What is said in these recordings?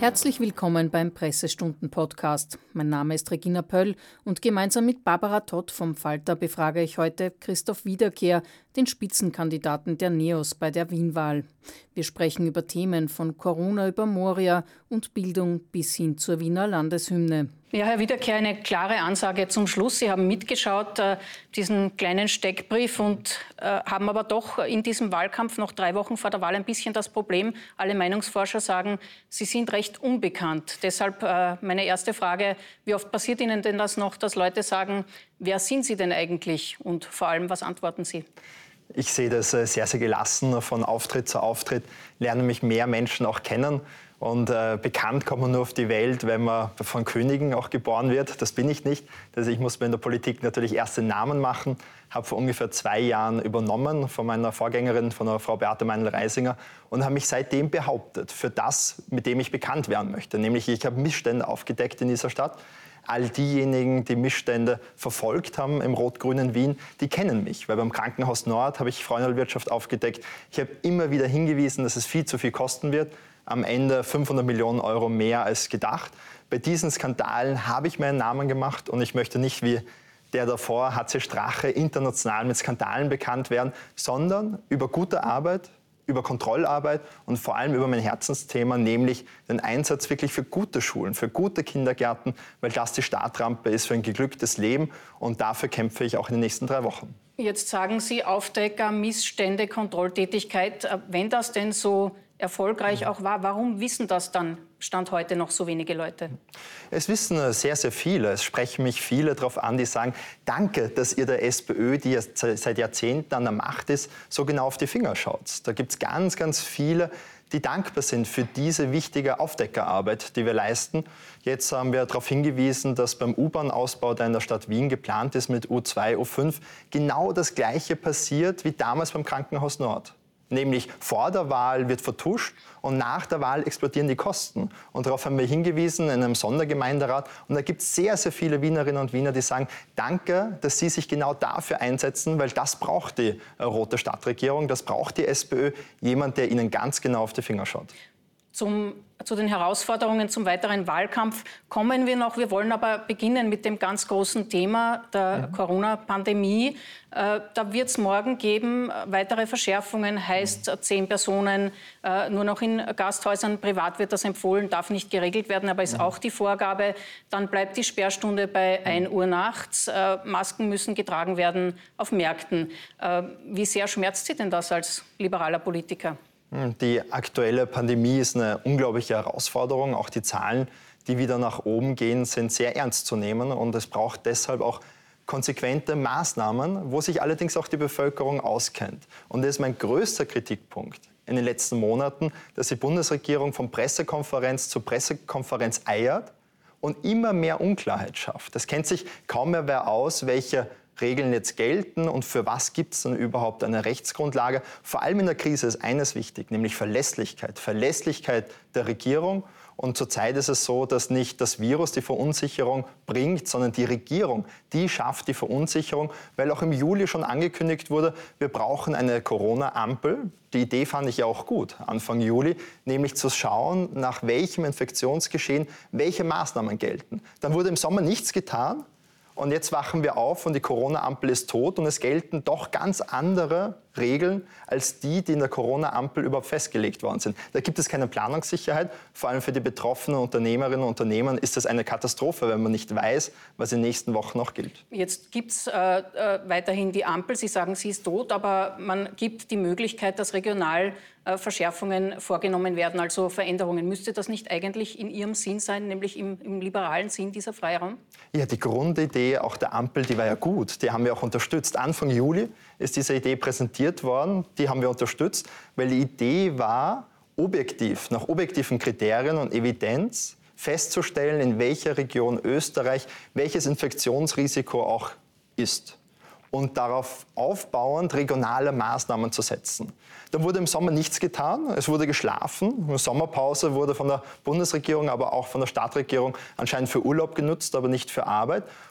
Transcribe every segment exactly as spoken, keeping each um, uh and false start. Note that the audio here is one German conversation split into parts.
Herzlich willkommen beim Pressestunden-Podcast. Mein Name ist Regina Pöll und gemeinsam mit Barbara Todt vom Falter befrage ich heute Christoph Wiederkehr, den Spitzenkandidaten der NEOS bei der Wien-Wahl. Wir sprechen über Themen von Corona über Moria und Bildung bis hin zur Wiener Landeshymne. Ja, Herr Wiederkehr, eine klare Ansage zum Schluss. Sie haben mitgeschaut, äh, diesen kleinen Steckbrief, und äh, haben aber doch in diesem Wahlkampf noch drei Wochen vor der Wahl ein bisschen das Problem. Alle Meinungsforscher sagen, Sie sind recht unbekannt. Deshalb äh, meine erste Frage, wie oft passiert Ihnen denn das noch, dass Leute sagen, wer sind Sie denn eigentlich? Und vor allem, was antworten Sie? Ich sehe das sehr, sehr gelassen. Von Auftritt zu Auftritt lernen mich mehr Menschen auch kennen. Und äh, bekannt kommt man nur auf die Welt, wenn man von Königen auch geboren wird. Das bin ich nicht. Also ich muss mir in der Politik natürlich erst den Namen machen. Habe vor ungefähr zwei Jahren übernommen von meiner Vorgängerin, von der Frau Beate Meinl-Reisinger, und habe mich seitdem behauptet für das, mit dem ich bekannt werden möchte. Nämlich, ich habe Missstände aufgedeckt in dieser Stadt. All diejenigen, die Missstände verfolgt haben im rot-grünen Wien, die kennen mich. Weil beim Krankenhaus Nord habe ich Freundelwirtschaft aufgedeckt. Ich habe immer wieder hingewiesen, dass es viel zu viel kosten wird. Am Ende fünfhundert Millionen Euro mehr als gedacht. Bei diesen Skandalen habe ich meinen Namen gemacht, und ich möchte nicht wie der davor, H C Strache, international mit Skandalen bekannt werden, sondern über gute Arbeit, über Kontrollarbeit und vor allem über mein Herzensthema, nämlich den Einsatz wirklich für gute Schulen, für gute Kindergärten, weil das die Startrampe ist für ein geglücktes Leben, und dafür kämpfe ich auch in den nächsten drei Wochen. Jetzt sagen Sie Aufdecker, Missstände, Kontrolltätigkeit. Wenn das denn so erfolgreich auch war, warum wissen das dann Stand heute noch so wenige Leute? Es wissen sehr, sehr viele. Es sprechen mich viele darauf an, die sagen, danke, dass ihr der SPÖ, die ja seit Jahrzehnten an der Macht ist, so genau auf die Finger schaut. Da gibt es ganz, ganz viele, die dankbar sind für diese wichtige Aufdeckerarbeit, die wir leisten. Jetzt haben wir darauf hingewiesen, dass beim U-Bahn-Ausbau, der in der Stadt Wien geplant ist mit U zwei, U fünf, genau das Gleiche passiert wie damals beim Krankenhaus Nord. Nämlich vor der Wahl wird vertuscht und nach der Wahl explodieren die Kosten. Und darauf haben wir hingewiesen in einem Sondergemeinderat. Und da gibt es sehr, sehr viele Wienerinnen und Wiener, die sagen, danke, dass Sie sich genau dafür einsetzen, weil das braucht die äh, rote Stadtregierung, das braucht die SPÖ, jemand, der Ihnen ganz genau auf die Finger schaut. Zum, zu den Herausforderungen zum weiteren Wahlkampf kommen wir noch. Wir wollen aber beginnen mit dem ganz großen Thema der mhm. Corona-Pandemie. Äh, da wird es morgen geben, weitere Verschärfungen, heißt zehn Personen äh, nur noch in Gasthäusern. Privat wird das empfohlen, darf nicht geregelt werden, aber ist mhm. auch die Vorgabe. Dann bleibt die Sperrstunde bei mhm. ein Uhr nachts. Äh, Masken müssen getragen werden auf Märkten. Äh, wie sehr schmerzt Sie denn das als liberaler Politiker? Die aktuelle Pandemie ist eine unglaubliche Herausforderung. Auch die Zahlen, die wieder nach oben gehen, sind sehr ernst zu nehmen. Und es braucht deshalb auch konsequente Maßnahmen, wo sich allerdings auch die Bevölkerung auskennt. Und das ist mein größter Kritikpunkt in den letzten Monaten, dass die Bundesregierung von Pressekonferenz zu Pressekonferenz eiert und immer mehr Unklarheit schafft. Es kennt sich kaum mehr wer aus, welche Regeln jetzt gelten und für was gibt es dann überhaupt eine Rechtsgrundlage. Vor allem in der Krise ist eines wichtig, nämlich Verlässlichkeit. Verlässlichkeit der Regierung. Und zurzeit ist es so, dass nicht das Virus die Verunsicherung bringt, sondern die Regierung, die schafft die Verunsicherung, weil auch im Juli schon angekündigt wurde, wir brauchen eine Corona-Ampel. Die Idee fand ich ja auch gut, Anfang Juli, nämlich zu schauen, nach welchem Infektionsgeschehen welche Maßnahmen gelten. Dann wurde im Sommer nichts getan. Und jetzt wachen wir auf und die Corona-Ampel ist tot und es gelten doch ganz andere Regeln als die, die in der Corona-Ampel überhaupt festgelegt worden sind. Da gibt es keine Planungssicherheit. Vor allem für die betroffenen Unternehmerinnen und Unternehmer ist das eine Katastrophe, wenn man nicht weiß, was in den nächsten Wochen noch gilt. Jetzt gibt es äh, äh, weiterhin die Ampel. Sie sagen, sie ist tot, aber man gibt die Möglichkeit, dass regional äh, Verschärfungen vorgenommen werden, also Veränderungen. Müsste das nicht eigentlich in Ihrem Sinn sein, nämlich im, im liberalen Sinn dieser Freiraum? Ja, die Grundidee auch der Ampel, die war ja gut. Die haben wir auch unterstützt. Anfang Juli ist diese Idee präsentiert worden. Die haben wir unterstützt, weil die Idee war, objektiv, nach objektiven Kriterien und Evidenz festzustellen, in welcher Region Österreich welches Infektionsrisiko auch ist. Und darauf aufbauend regionale Maßnahmen zu setzen. Da wurde im Sommer nichts getan, es wurde geschlafen. Eine Sommerpause wurde von der Bundesregierung, aber auch von der Stadtregierung anscheinend für Urlaub genutzt, aber nicht für Arbeit.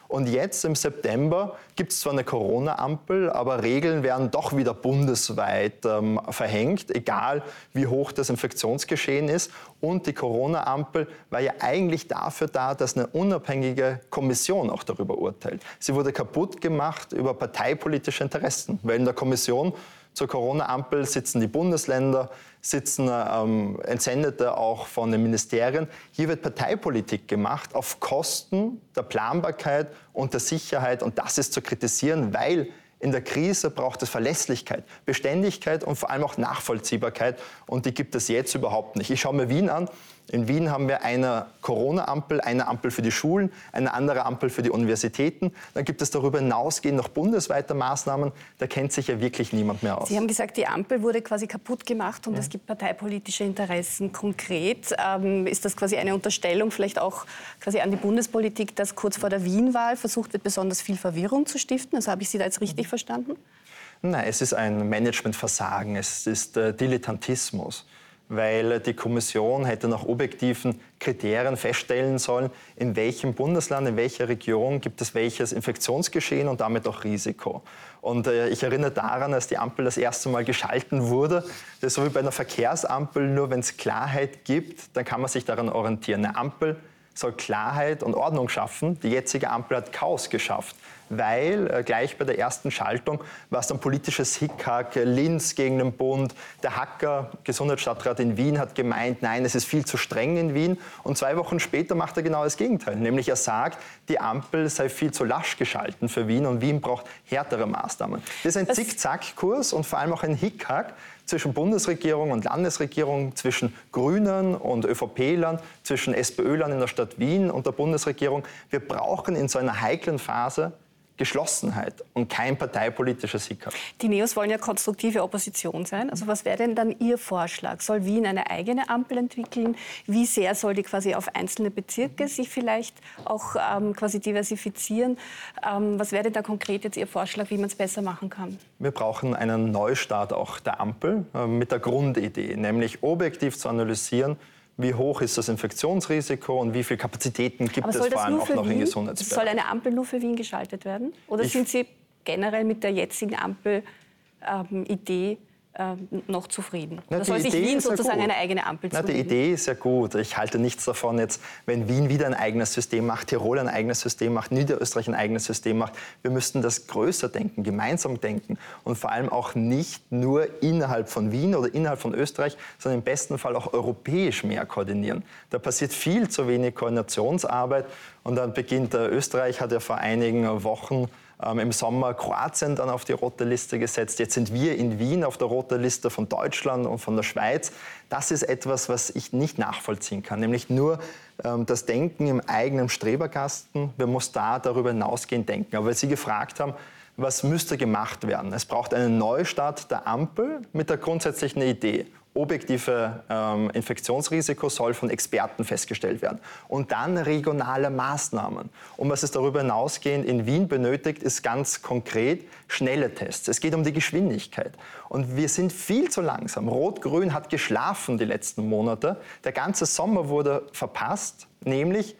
Und jetzt im September gibt es zwar eine Corona-Ampel, aber Regeln werden doch wieder bundesweit ähm, verhängt, egal wie hoch das Infektionsgeschehen ist. Und die Corona-Ampel war ja eigentlich dafür da, dass eine unabhängige Kommission auch darüber urteilt. Sie wurde kaputt gemacht über parteipolitische Interessen, weil in der Kommission zur Corona-Ampel sitzen die Bundesländer, sitzen ähm, Entsendete auch von den Ministerien. Hier wird Parteipolitik gemacht auf Kosten der Planbarkeit und der Sicherheit. Und das ist zu kritisieren, weil in der Krise braucht es Verlässlichkeit, Beständigkeit und vor allem auch Nachvollziehbarkeit. Und die gibt es jetzt überhaupt nicht. Ich schaue mir Wien an. In Wien haben wir eine Corona-Ampel, eine Ampel für die Schulen, eine andere Ampel für die Universitäten. Dann gibt es darüber hinausgehend noch bundesweite Maßnahmen. Da kennt sich ja wirklich niemand mehr aus. Sie haben gesagt, die Ampel wurde quasi kaputt gemacht und ja. es gibt parteipolitische Interessen. Konkret ähm, ist das quasi eine Unterstellung vielleicht auch quasi an die Bundespolitik, dass kurz vor der Wien-Wahl versucht wird, besonders viel Verwirrung zu stiften? Also habe ich Sie da jetzt richtig verstanden? Nein, es ist ein Managementversagen. Es ist äh, Dilettantismus. Weil die Kommission hätte nach objektiven Kriterien feststellen sollen, in welchem Bundesland, in welcher Region gibt es welches Infektionsgeschehen und damit auch Risiko. Und äh, ich erinnere daran, als die Ampel das erste Mal geschalten wurde, das ist so wie bei einer Verkehrsampel, nur wenn es Klarheit gibt, dann kann man sich daran orientieren. Eine Ampel soll Klarheit und Ordnung schaffen. Die jetzige Ampel hat Chaos geschafft, weil äh, gleich bei der ersten Schaltung war es dann politisches Hickhack, Linz gegen den Bund. Der Hacker, Gesundheitsstadtrat in Wien, hat gemeint, nein, es ist viel zu streng in Wien. Und zwei Wochen später macht er genau das Gegenteil. Nämlich er sagt, die Ampel sei viel zu lasch geschalten für Wien und Wien braucht härtere Maßnahmen. Das ist ein Zickzackkurs und vor allem auch ein Hickhack zwischen Bundesregierung und Landesregierung, zwischen Grünen und ÖVP-Lern, zwischen SPÖ-Lern in der Stadt Wien und der Bundesregierung. Wir brauchen in so einer heiklen Phase Geschlossenheit und kein parteipolitisches Hickhack. Die Neos wollen ja konstruktive Opposition sein. Also was wäre denn dann Ihr Vorschlag? Soll Wien eine eigene Ampel entwickeln? Wie sehr soll die quasi auf einzelne Bezirke sich vielleicht auch ähm, quasi diversifizieren? Ähm, was wäre denn da konkret jetzt Ihr Vorschlag, wie man es besser machen kann? Wir brauchen einen Neustart auch der Ampel äh, mit der Grundidee, nämlich objektiv zu analysieren, wie hoch ist das Infektionsrisiko und wie viele Kapazitäten gibt es vor allem auch noch im Gesundheitsbereich. Soll eine Ampel nur für Wien geschaltet werden? Oder ich sind Sie generell mit der jetzigen Ampel-Idee ähm, ähm, noch zufrieden? Na, Oder soll sich Wien sozusagen eine eigene Ampel Na, zulegen? Die Idee ist ja gut. Ich halte nichts davon jetzt, wenn Wien wieder ein eigenes System macht, Tirol ein eigenes System macht, Niederösterreich ein eigenes System macht. Wir müssten das größer denken, gemeinsam denken und vor allem auch nicht nur innerhalb von Wien oder innerhalb von Österreich, sondern im besten Fall auch europäisch mehr koordinieren. Da passiert viel zu wenig Koordinationsarbeit und dann beginnt äh, Österreich, hat ja vor einigen Wochen Ähm, im Sommer Kroatien dann auf die rote Liste gesetzt. Jetzt sind wir in Wien auf der roten Liste von Deutschland und von der Schweiz. Das ist etwas, was ich nicht nachvollziehen kann, nämlich nur ähm, das Denken im eigenen Streberkasten. Wir müssen da darüber hinausgehend denken. Aber weil Sie gefragt haben, was müsste gemacht werden? Es braucht einen Neustart der Ampel mit der grundsätzlichen Idee. Objektive ähm, Infektionsrisiko soll von Experten festgestellt werden. Und dann regionale Maßnahmen. Und was es darüber hinausgehend in Wien benötigt, ist ganz konkret schnelle Tests. Es geht um die Geschwindigkeit. Und wir sind viel zu langsam. Rot-Grün hat geschlafen die letzten Monate. Der ganze Sommer wurde verpasst, nämlich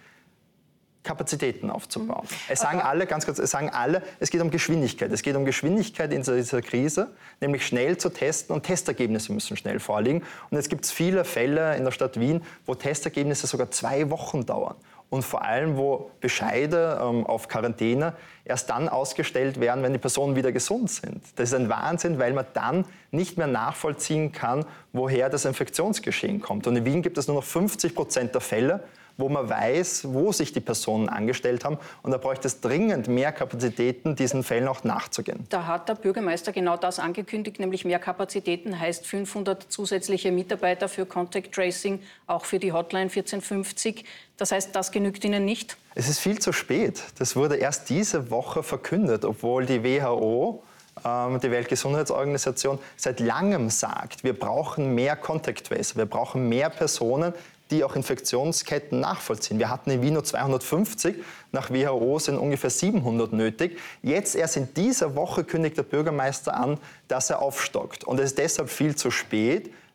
Kapazitäten aufzubauen. Es sagen alle, ganz kurz, es sagen alle, es geht um Geschwindigkeit. Es geht um Geschwindigkeit in dieser Krise, nämlich schnell zu testen und Testergebnisse müssen schnell vorliegen. Und jetzt gibt es viele Fälle in der Stadt Wien, wo Testergebnisse sogar zwei Wochen dauern. Und vor allem, wo Bescheide ähm, auf Quarantäne erst dann ausgestellt werden, wenn die Personen wieder gesund sind. Das ist ein Wahnsinn, weil man dann nicht mehr nachvollziehen kann, woher das Infektionsgeschehen kommt. Und in Wien gibt es nur noch fünfzig Prozent der Fälle, wo man weiß, wo sich die Personen angestellt haben. Und da bräuchte es dringend mehr Kapazitäten, diesen Fällen auch nachzugehen. Da hat der Bürgermeister genau das angekündigt, nämlich mehr Kapazitäten heißt fünfhundert zusätzliche Mitarbeiter für Contact Tracing, auch für die Hotline vierzehn fünfzig. Das heißt, das genügt Ihnen nicht? Es ist viel zu spät. Das wurde erst diese Woche verkündet, obwohl die W H O, die Weltgesundheitsorganisation, seit langem sagt, wir brauchen mehr Contact Tracer, wir brauchen mehr Personen, die auch Infektionsketten nachvollziehen. Wir hatten in Wien nur zweihundertfünfzig, nach W H O sind ungefähr siebenhundert nötig. Jetzt erst in dieser Woche kündigt der Bürgermeister an, dass er aufstockt. Und es ist deshalb viel zu spät,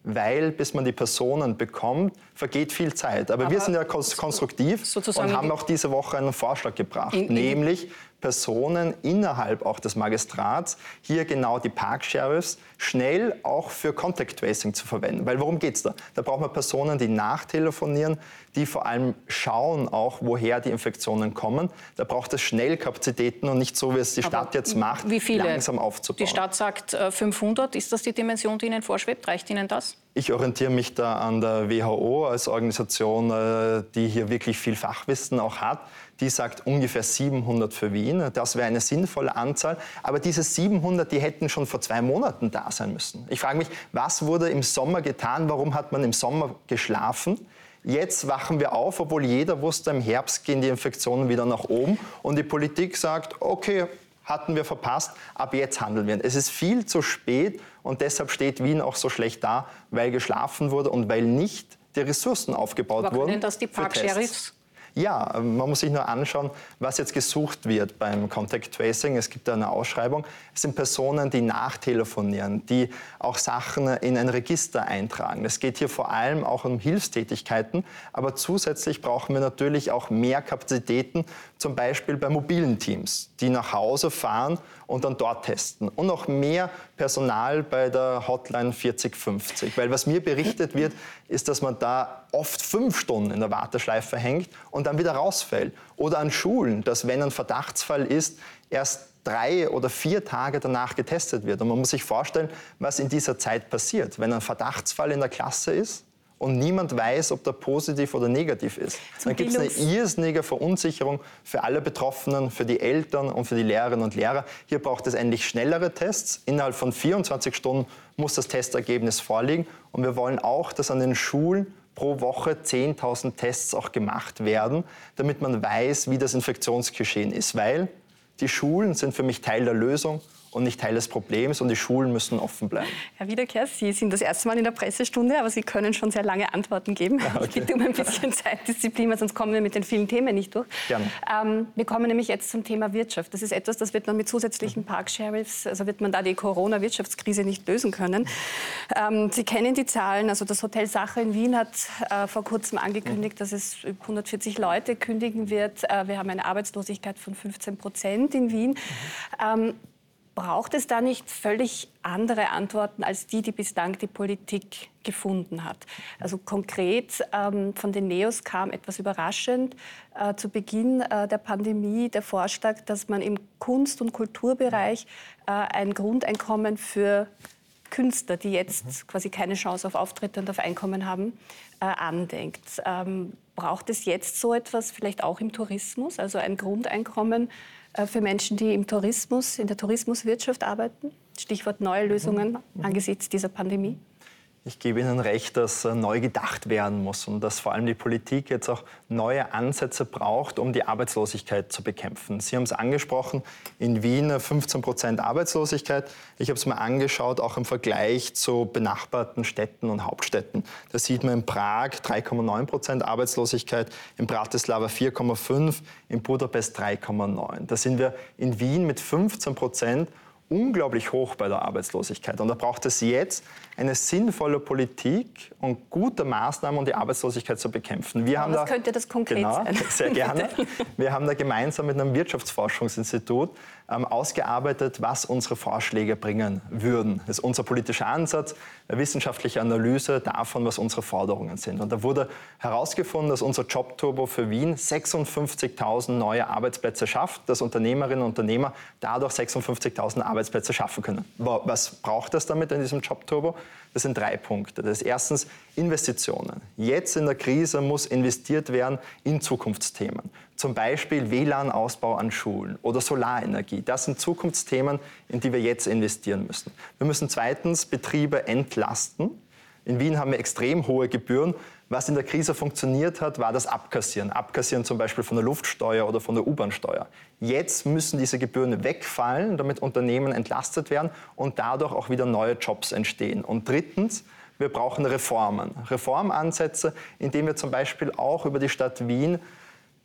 weil bis man die Personen bekommt, vergeht viel Zeit. Aber, Aber wir sind ja konstruktiv und haben auch diese Woche einen Vorschlag gebracht, in, in nämlich Personen innerhalb auch des Magistrats, hier genau die Park-Sheriffs, schnell auch für Contact Tracing zu verwenden. Weil worum geht es da? Da braucht man Personen, die nachtelefonieren, die vor allem schauen auch, woher die Infektionen kommen. Da braucht es Schnellkapazitäten und nicht so, wie es die Stadt Aber jetzt macht, wie viele? langsam aufzubauen. Die Stadt sagt äh, fünfhundert. Ist das die Dimension, die Ihnen vorschwebt? Reicht Ihnen das? Ich orientiere mich da an der W H O als Organisation, äh, die hier wirklich viel Fachwissen auch hat. Die sagt ungefähr siebenhundert für Wien. Das wäre eine sinnvolle Anzahl. Aber diese siebenhundert, die hätten schon vor zwei Monaten da sein müssen. Ich frage mich, was wurde im Sommer getan? Warum hat man im Sommer geschlafen? Jetzt wachen wir auf, obwohl jeder wusste, im Herbst gehen die Infektionen wieder nach oben. Und die Politik sagt, okay, hatten wir verpasst, ab jetzt handeln wir. Es ist viel zu spät und deshalb steht Wien auch so schlecht da, weil geschlafen wurde und weil nicht die Ressourcen aufgebaut Aber wurden. können das die Park-Sheriffs? Ja, man muss sich nur anschauen, was jetzt gesucht wird beim Contact Tracing. Es gibt da eine Ausschreibung. Es sind Personen, die nachtelefonieren, die auch Sachen in ein Register eintragen. Es geht hier vor allem auch um Hilfstätigkeiten, aber zusätzlich brauchen wir natürlich auch mehr Kapazitäten, zum Beispiel bei mobilen Teams, die nach Hause fahren und dann dort testen. Und noch mehr Personal bei der Hotline vierzig fünfzig. Weil was mir berichtet wird, ist, dass man da oft fünf Stunden in der Warteschleife hängt und dann wieder rausfällt. Oder an Schulen, dass wenn ein Verdachtsfall ist, erst drei oder vier Tage danach getestet wird. Und man muss sich vorstellen, was in dieser Zeit passiert. Wenn ein Verdachtsfall in der Klasse ist und niemand weiß, ob der positiv oder negativ ist, dann gibt es eine irrsinnige Verunsicherung für alle Betroffenen, für die Eltern und für die Lehrerinnen und Lehrer. Hier braucht es endlich schnellere Tests. Innerhalb von vierundzwanzig Stunden muss das Testergebnis vorliegen. Und wir wollen auch, dass an den Schulen pro Woche zehntausend Tests auch gemacht werden, damit man weiß, wie das Infektionsgeschehen ist. Weil die Schulen sind für mich Teil der Lösung und nicht Teil des Problems und die Schulen müssen offen bleiben. Herr Wiederkehr, Sie sind das erste Mal in der Pressestunde, aber Sie können schon sehr lange Antworten geben. Ja, okay. Ich bitte um ein bisschen Zeitdisziplin, weil sonst kommen wir mit den vielen Themen nicht durch. Gerne. Ähm, wir kommen nämlich jetzt zum Thema Wirtschaft. Das ist etwas, das wird man mit zusätzlichen Park-Sheriffs, also wird man da die Corona-Wirtschaftskrise nicht lösen können. Ähm, Sie kennen die Zahlen, also das Hotel Sacher in Wien hat äh, vor kurzem angekündigt, dass es hundertvierzig Leute kündigen wird. Äh, wir haben eine Arbeitslosigkeit von fünfzehn Prozent in Wien. Ähm, Braucht es da nicht völlig andere Antworten als die, die bislang die Politik gefunden hat? Also konkret ähm, von den Neos kam etwas überraschend äh, zu Beginn äh, der Pandemie der Vorschlag, dass man im Kunst- und Kulturbereich äh, ein Grundeinkommen für Künstler, die jetzt quasi keine Chance auf Auftritte und auf Einkommen haben, äh, andenkt. Ähm, braucht es jetzt so etwas vielleicht auch im Tourismus, also ein Grundeinkommen für Menschen, die im Tourismus, in der Tourismuswirtschaft arbeiten? Stichwort neue Lösungen angesichts dieser Pandemie. Ich gebe Ihnen recht, dass neu gedacht werden muss und dass vor allem die Politik jetzt auch neue Ansätze braucht, um die Arbeitslosigkeit zu bekämpfen. Sie haben es angesprochen, in Wien fünfzehn Prozent Arbeitslosigkeit. Ich habe es mir angeschaut, auch im Vergleich zu benachbarten Städten und Hauptstädten. Da sieht man in Prag drei Komma neun Prozent Arbeitslosigkeit, in Bratislava vier Komma fünf, in Budapest drei Komma neun. Da sind wir in Wien mit fünfzehn Prozent unglaublich hoch bei der Arbeitslosigkeit. Und da braucht es jetzt eine sinnvolle Politik und gute Maßnahmen, um die Arbeitslosigkeit zu bekämpfen. Wir haben was da, könnte das konkret genau, sein? Sehr gerne. Wir haben da gemeinsam mit einem Wirtschaftsforschungsinstitut ähm, ausgearbeitet, was unsere Vorschläge bringen würden. Das ist unser politischer Ansatz, eine wissenschaftliche Analyse davon, was unsere Forderungen sind. Und da wurde herausgefunden, dass unser Jobturbo für Wien sechsundfünfzigtausend neue Arbeitsplätze schafft, dass Unternehmerinnen und Unternehmer dadurch sechsundfünfzigtausend Arbeitsplätze schaffen können. Was braucht das damit in diesem Jobturbo? Das sind drei Punkte. Das ist erstens Investitionen. Jetzt in der Krise muss investiert werden in Zukunftsthemen. Zum Beispiel W L A N-Ausbau an Schulen oder Solarenergie. Das sind Zukunftsthemen, in die wir jetzt investieren müssen. Wir müssen zweitens Betriebe entlasten. In Wien haben wir extrem hohe Gebühren. Was in der Krise funktioniert hat, war das Abkassieren. Abkassieren zum Beispiel von der Luftsteuer oder von der U-Bahn-Steuer. Jetzt müssen diese Gebühren wegfallen, damit Unternehmen entlastet werden und dadurch auch wieder neue Jobs entstehen. Und drittens, wir brauchen Reformen. Reformansätze, indem wir zum Beispiel auch über die Stadt Wien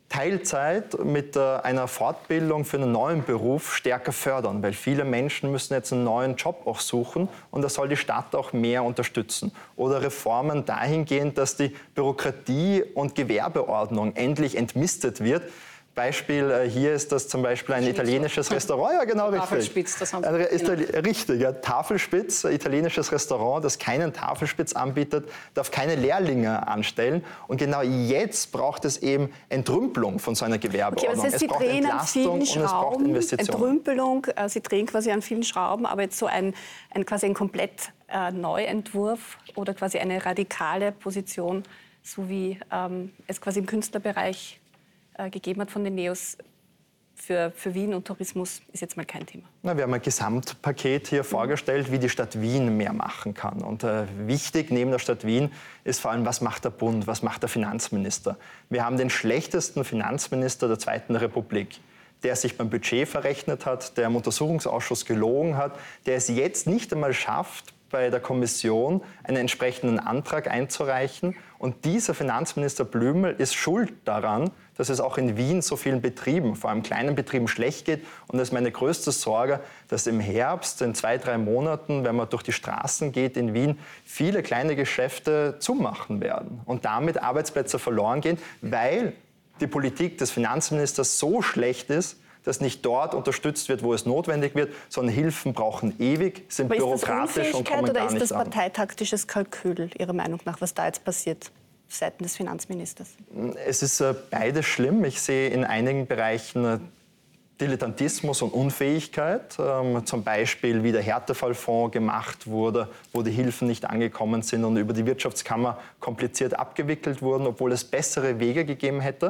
Teilzeit mit äh, einer Fortbildung für einen neuen Beruf stärker fördern, weil viele Menschen müssen jetzt einen neuen Job auch suchen und da soll die Stadt auch mehr unterstützen. Oder Reformen dahingehend, dass die Bürokratie und Gewerbeordnung endlich entmistet wird. Beispiel äh, hier ist das zum Beispiel ein italienisches Restaurant. Ja, genau, richtig. Tafelspitz, das haben Sie. Ist genau. Richtig, ja, Tafelspitz, ein italienisches Restaurant, das keinen Tafelspitz anbietet, darf keine Lehrlinge anstellen. Und genau jetzt braucht es eben Entrümpelung von so einer Gewerbeordnung. Okay, aber das heißt, es Sie braucht drehen an Entlastung und vielen es braucht Schrauben, Investitionen. Entrümpelung, äh, Sie drehen quasi an vielen Schrauben, aber jetzt so ein, ein quasi ein komplett äh, Neuentwurf oder quasi eine radikale Position, so wie ähm, es quasi im Künstlerbereich gegeben hat von den Neos für, für Wien und Tourismus, ist jetzt mal kein Thema. Na, wir haben ein Gesamtpaket hier mhm. vorgestellt, wie die Stadt Wien mehr machen kann. Und äh, wichtig neben der Stadt Wien ist vor allem, was macht der Bund, was macht der Finanzminister. Wir haben den schlechtesten Finanzminister der Zweiten Republik, der sich beim Budget verrechnet hat, der im Untersuchungsausschuss gelogen hat, der es jetzt nicht einmal schafft, bei der Kommission einen entsprechenden Antrag einzureichen. Und dieser Finanzminister Blümel ist schuld daran, dass es auch in Wien so vielen Betrieben, vor allem kleinen Betrieben, schlecht geht. Und das ist meine größte Sorge, dass im Herbst, in zwei, drei Monaten, wenn man durch die Straßen geht in Wien, viele kleine Geschäfte zumachen werden und damit Arbeitsplätze verloren gehen, weil die Politik des Finanzministers so schlecht ist, dass nicht dort unterstützt wird, wo es notwendig wird, sondern Hilfen brauchen ewig, sind Aber bürokratisch und kommen gar nicht an. Oder ist das parteitaktisches Kalkül, Ihrer Meinung nach, was da jetzt passiert, seitens des Finanzministers? Es ist äh, beides schlimm. Ich sehe in einigen Bereichen äh, Dilettantismus und Unfähigkeit, ähm, zum Beispiel wie der Härtefallfonds gemacht wurde, wo die Hilfen nicht angekommen sind und über die Wirtschaftskammer kompliziert abgewickelt wurden, obwohl es bessere Wege gegeben hätte.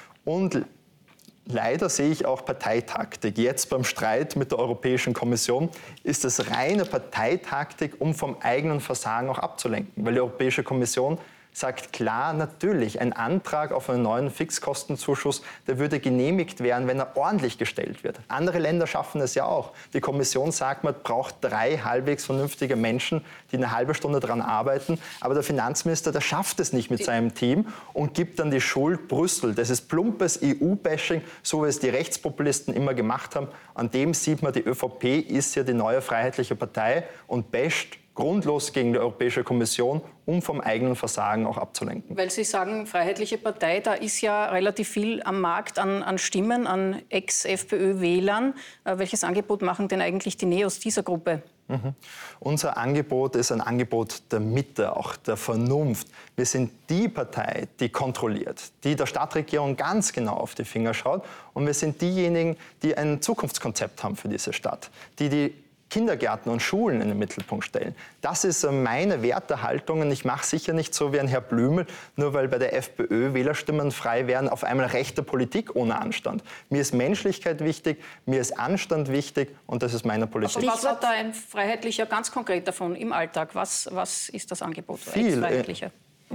Und leider sehe ich auch Parteitaktik. Jetzt beim Streit mit der Europäischen Kommission ist es reine Parteitaktik, um vom eigenen Versagen auch abzulenken. Weil die Europäische Kommission sagt klar, natürlich, ein Antrag auf einen neuen Fixkostenzuschuss, der würde genehmigt werden, wenn er ordentlich gestellt wird. Andere Länder schaffen es ja auch. Die Kommission sagt, man braucht drei halbwegs vernünftige Menschen, die eine halbe Stunde daran arbeiten. Aber der Finanzminister, der schafft es nicht mit seinem Team und gibt dann die Schuld Brüssel. Das ist plumpes E U-Bashing, so wie es die Rechtspopulisten immer gemacht haben. An dem sieht man, die ÖVP ist ja die neue Freiheitliche Partei und basht grundlos gegen die Europäische Kommission, um vom eigenen Versagen auch abzulenken. Weil Sie sagen, Freiheitliche Partei, da ist ja relativ viel am Markt an, an Stimmen, an Ex-FPÖ-Wählern. Äh, welches Angebot machen denn eigentlich die Neos dieser Gruppe? Mhm. Unser Angebot ist ein Angebot der Mitte, auch der Vernunft. Wir sind die Partei, die kontrolliert, die der Stadtregierung ganz genau auf die Finger schaut. Und wir sind diejenigen, die ein Zukunftskonzept haben für diese Stadt, die die Kindergärten und Schulen in den Mittelpunkt stellen. Das ist meine Wertehaltung und ich mache sicher nicht so wie ein Herr Blümel, nur weil bei der FPÖ Wählerstimmen frei werden, auf einmal rechte Politik ohne Anstand. Mir ist Menschlichkeit wichtig, mir ist Anstand wichtig und das ist meine Politik. Aber was hat da ein Freiheitlicher ganz konkret davon im Alltag? Was, was ist das Angebot für Viel. Freiheitlicher?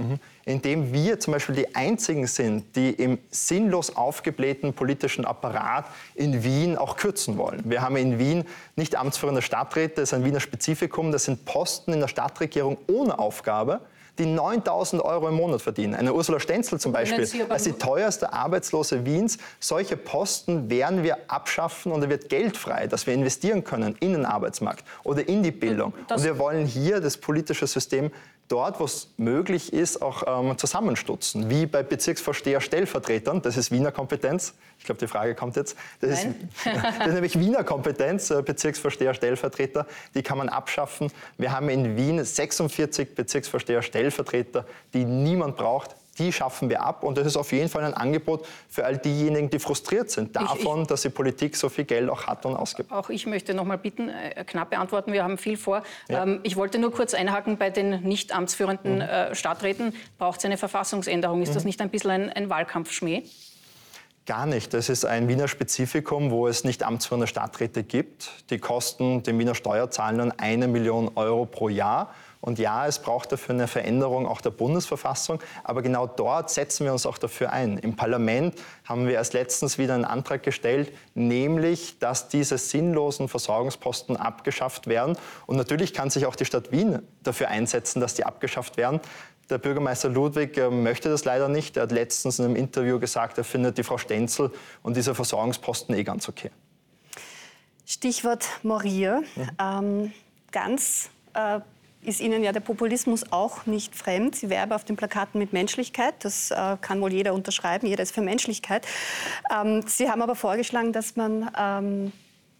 Indem wir zum Beispiel die Einzigen sind, die im sinnlos aufgeblähten politischen Apparat in Wien auch kürzen wollen. Wir haben in Wien nicht amtsführende Stadträte, das ist ein Wiener Spezifikum, das sind Posten in der Stadtregierung ohne Aufgabe, die neuntausend Euro im Monat verdienen. Eine Ursula Stenzel zum Beispiel, als die teuerste Arbeitslose Wiens. Solche Posten werden wir abschaffen und da wird Geld frei, dass wir investieren können in den Arbeitsmarkt oder in die Bildung. Und wir wollen hier das politische System dort, wo es möglich ist, auch ähm, zusammenstutzen. Wie bei Bezirksvorsteher-Stellvertretern, das ist Wiener Kompetenz. Ich glaube, die Frage kommt jetzt. Das ist, das ist nämlich Wiener Kompetenz, äh, Bezirksvorsteher-Stellvertreter. Die kann man abschaffen. Wir haben in Wien sechsundvierzig Bezirksvorsteher-Stellvertreter, die niemand braucht. Die schaffen wir ab und das ist auf jeden Fall ein Angebot für all diejenigen, die frustriert sind davon, ich, ich, dass die Politik so viel Geld auch hat und ausgibt. Auch ich möchte noch mal bitten, äh, knapp beantworten, wir haben viel vor. Ja. Ähm, ich wollte nur kurz einhaken, bei den nicht amtsführenden mhm. äh, Stadträten braucht es eine Verfassungsänderung. Ist mhm. das nicht ein bisschen ein, ein Wahlkampfschmäh? Gar nicht. Das ist ein Wiener Spezifikum, wo es nicht amtsführende Stadträte gibt. Die kosten den Wiener Steuerzahlern eine Million Euro pro Jahr. Und ja, es braucht dafür eine Veränderung auch der Bundesverfassung. Aber genau dort setzen wir uns auch dafür ein. Im Parlament haben wir erst letztens wieder einen Antrag gestellt, nämlich, dass diese sinnlosen Versorgungsposten abgeschafft werden. Und natürlich kann sich auch die Stadt Wien dafür einsetzen, dass die abgeschafft werden. Der Bürgermeister Ludwig möchte das leider nicht. Er hat letztens in einem Interview gesagt, er findet die Frau Stenzel und dieser Versorgungsposten eh ganz okay. Stichwort Moria. Ja. Ähm, ganz äh, ist Ihnen ja der Populismus auch nicht fremd. Sie werben auf den Plakaten mit Menschlichkeit. Das äh, kann wohl jeder unterschreiben. Jeder ist für Menschlichkeit. Ähm, Sie haben aber vorgeschlagen, dass man ähm,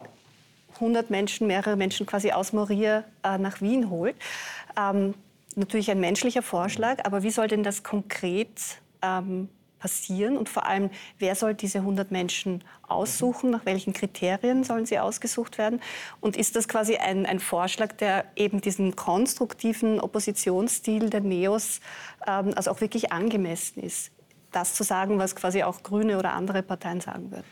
hundert Menschen, mehrere Menschen quasi aus Moria äh, nach Wien holt. Ähm, natürlich ein menschlicher Vorschlag, aber wie soll denn das konkret ähm, passieren? Und vor allem, wer soll diese hundert Menschen aussuchen? Nach welchen Kriterien sollen sie ausgesucht werden? Und ist das quasi ein, ein Vorschlag, der eben diesem konstruktiven Oppositionsstil der Neos ähm, also auch wirklich angemessen ist? Das zu sagen, was quasi auch Grüne oder andere Parteien sagen würden?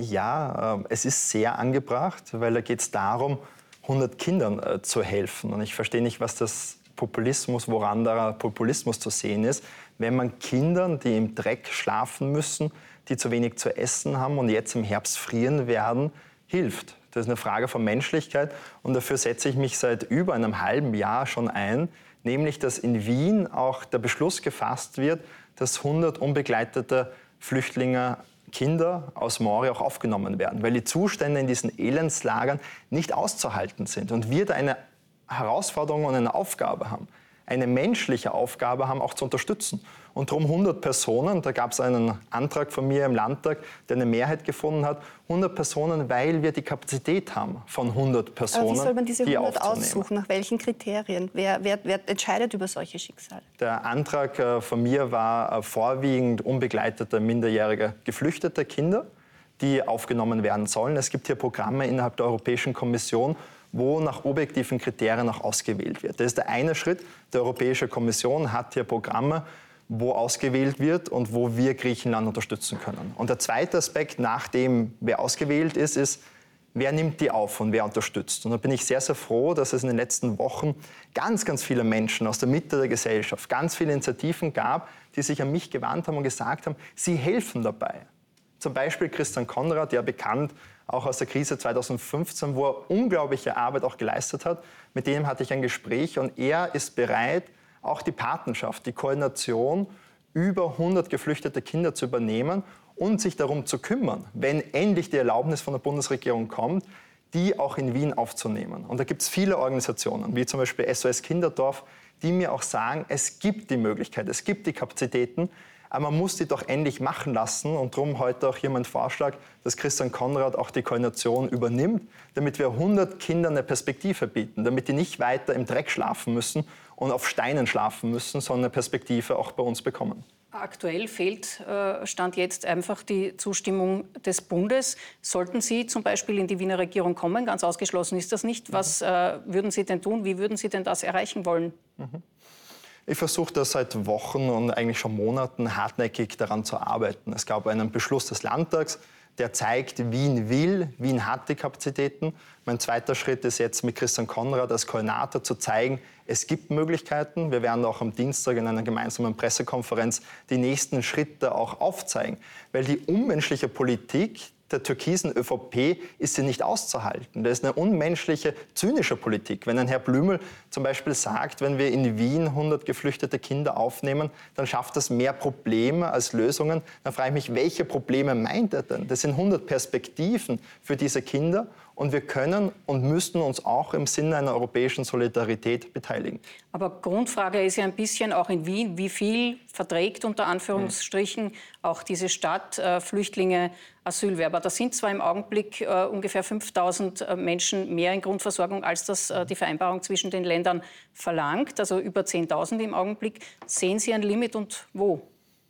Ja, äh, es ist sehr angebracht, weil da geht es darum, hundert Kindern äh, zu helfen. Und ich verstehe nicht, was das Populismus, woran der Populismus zu sehen ist, wenn man Kindern, die im Dreck schlafen müssen, die zu wenig zu essen haben und jetzt im Herbst frieren werden, hilft. Das ist eine Frage von Menschlichkeit und dafür setze ich mich seit über einem halben Jahr schon ein, nämlich dass in Wien auch der Beschluss gefasst wird, dass hundert unbegleitete Flüchtlinge, Kinder aus Moria auch aufgenommen werden, weil die Zustände in diesen Elendslagern nicht auszuhalten sind und wir da eine Herausforderung und eine Aufgabe haben, eine menschliche Aufgabe haben, auch zu unterstützen. Und darum hundert Personen, da gab es einen Antrag von mir im Landtag, der eine Mehrheit gefunden hat, hundert Personen, weil wir die Kapazität haben von hundert Personen, aber wie soll man diese die hundert aufzunehmen. aussuchen? Nach welchen Kriterien? Wer, wer, wer entscheidet über solche Schicksale? Der Antrag äh, von mir war äh, vorwiegend unbegleitete, minderjährige, geflüchtete Kinder, die aufgenommen werden sollen. Es gibt hier Programme innerhalb der Europäischen Kommission, wo nach objektiven Kriterien auch ausgewählt wird. Das ist der eine Schritt. Die Europäische Kommission hat hier Programme, wo ausgewählt wird und wo wir Griechenland unterstützen können. Und der zweite Aspekt, nachdem wer ausgewählt ist, ist, wer nimmt die auf und wer unterstützt. Und da bin ich sehr, sehr froh, dass es in den letzten Wochen ganz, ganz viele Menschen aus der Mitte der Gesellschaft, ganz viele Initiativen gab, die sich an mich gewandt haben und gesagt haben, sie helfen dabei. Zum Beispiel Christian Konrad, ja bekannt auch aus der Krise zweitausendfünfzehn, wo er unglaubliche Arbeit auch geleistet hat. Mit dem hatte ich ein Gespräch und er ist bereit, auch die Patenschaft, die Koordination über hundert geflüchtete Kinder zu übernehmen und sich darum zu kümmern, wenn endlich die Erlaubnis von der Bundesregierung kommt, die auch in Wien aufzunehmen. Und da gibt es viele Organisationen, wie zum Beispiel S O S Kinderdorf, die mir auch sagen, es gibt die Möglichkeit, es gibt die Kapazitäten, aber man muss die doch endlich machen lassen. Und darum heute auch hier mein Vorschlag, dass Christian Konrad auch die Koordination übernimmt, damit wir hundert Kindern eine Perspektive bieten, damit die nicht weiter im Dreck schlafen müssen und auf Steinen schlafen müssen, sondern eine Perspektive auch bei uns bekommen. Aktuell fehlt, äh, Stand jetzt, einfach die Zustimmung des Bundes. Sollten Sie zum Beispiel in die Wiener Regierung kommen, ganz ausgeschlossen ist das nicht, was äh, würden Sie denn tun? Wie würden Sie denn das erreichen wollen? Mhm. Ich versuche da seit Wochen und eigentlich schon Monaten hartnäckig daran zu arbeiten. Es gab einen Beschluss des Landtags, der zeigt, Wien will, Wien hat die Kapazitäten. Mein zweiter Schritt ist jetzt mit Christian Konrad als Koordinator zu zeigen, es gibt Möglichkeiten. Wir werden auch am Dienstag in einer gemeinsamen Pressekonferenz die nächsten Schritte auch aufzeigen. Weil die unmenschliche Politik der türkisen ÖVP ist sie nicht auszuhalten. Das ist eine unmenschliche, zynische Politik. Wenn ein Herr Blümel zum Beispiel sagt, wenn wir in Wien hundert geflüchtete Kinder aufnehmen, dann schafft das mehr Probleme als Lösungen, dann frage ich mich, welche Probleme meint er denn? Das sind hundert Perspektiven für diese Kinder und wir können und müssen uns auch im Sinne einer europäischen Solidarität beteiligen. Aber Grundfrage ist ja ein bisschen auch in Wien, wie viel verträgt unter Anführungsstrichen mhm. auch diese Stadt äh, Flüchtlinge, Asylwerber. Das sind zwar im Augenblick äh, ungefähr fünftausend äh, Menschen mehr in Grundversorgung, als das äh, die Vereinbarung zwischen den Ländern verlangt, also über zehntausend im Augenblick. Sehen Sie ein Limit und wo?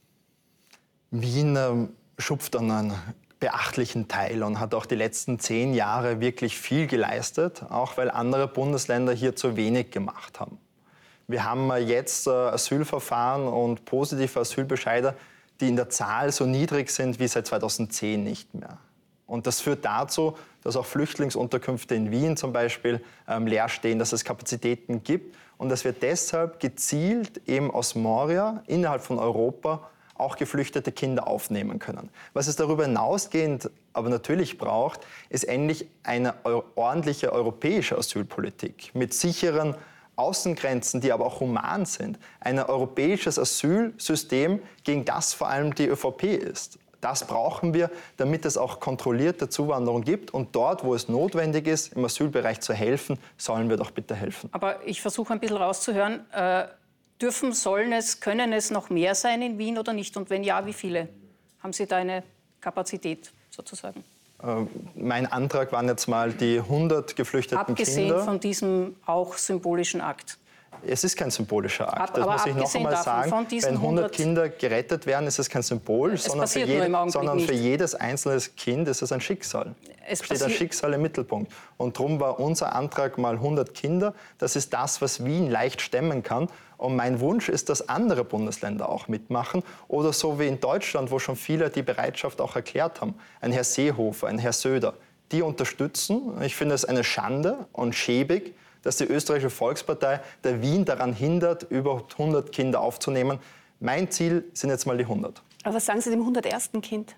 Wien äh, schupft an einen beachtlichen Teil und hat auch die letzten zehn Jahre wirklich viel geleistet, auch weil andere Bundesländer hier zu wenig gemacht haben. Wir haben jetzt äh, Asylverfahren und positive Asylbescheide, die in der Zahl so niedrig sind wie seit zweitausendzehn nicht mehr. Und das führt dazu, dass auch Flüchtlingsunterkünfte in Wien zum Beispiel ähm, leer stehen, dass es Kapazitäten gibt und dass wir deshalb gezielt eben aus Moria innerhalb von Europa auch geflüchtete Kinder aufnehmen können. Was es darüber hinausgehend aber natürlich braucht, ist endlich eine ordentliche europäische Asylpolitik mit sicheren Außengrenzen, die aber auch human sind. Ein europäisches Asylsystem, gegen das vor allem die ÖVP ist. Das brauchen wir, damit es auch kontrollierte Zuwanderung gibt. Und dort, wo es notwendig ist, im Asylbereich zu helfen, sollen wir doch bitte helfen. Aber ich versuche ein bisschen rauszuhören, äh, dürfen, sollen es, können es noch mehr sein in Wien oder nicht? Und wenn ja, wie viele? Haben Sie da eine Kapazität sozusagen? Äh, mein Antrag waren jetzt mal die hundert geflüchteten Abgesehen Kinder. Abgesehen von diesem auch symbolischen Akt. Es ist kein symbolischer Akt. Ab, das aber muss ich noch einmal sagen. Wenn hundert Kinder gerettet werden, ist es kein Symbol, es sondern, für, jede, sondern für jedes einzelne Kind ist es ein Schicksal. Es steht ein Schicksal im Mittelpunkt. Und darum war unser Antrag mal hundert Kinder. Das ist das, was Wien leicht stemmen kann. Und mein Wunsch ist, dass andere Bundesländer auch mitmachen. Oder so wie in Deutschland, wo schon viele die Bereitschaft auch erklärt haben. Ein Herr Seehofer, ein Herr Söder. Die unterstützen. Ich finde es eine Schande und schäbig, dass die österreichische Volkspartei der Wien daran hindert, über hundert Kinder aufzunehmen. Mein Ziel sind jetzt mal die hundert. Aber was sagen Sie dem hundertersten Kind?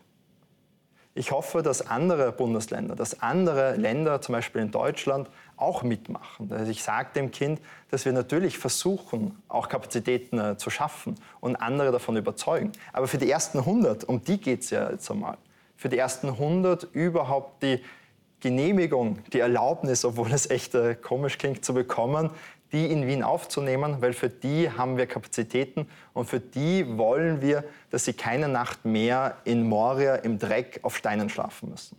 Ich hoffe, dass andere Bundesländer, dass andere Länder, zum Beispiel in Deutschland, auch mitmachen. Also ich sage dem Kind, dass wir natürlich versuchen, auch Kapazitäten äh, zu schaffen und andere davon überzeugen. Aber für die ersten hundert, um die geht es ja jetzt einmal, für die ersten hundert überhaupt die Genehmigung, die Erlaubnis, obwohl es echt äh, komisch klingt, zu bekommen, die in Wien aufzunehmen, weil für die haben wir Kapazitäten und für die wollen wir, dass sie keine Nacht mehr in Moria im Dreck auf Steinen schlafen müssen.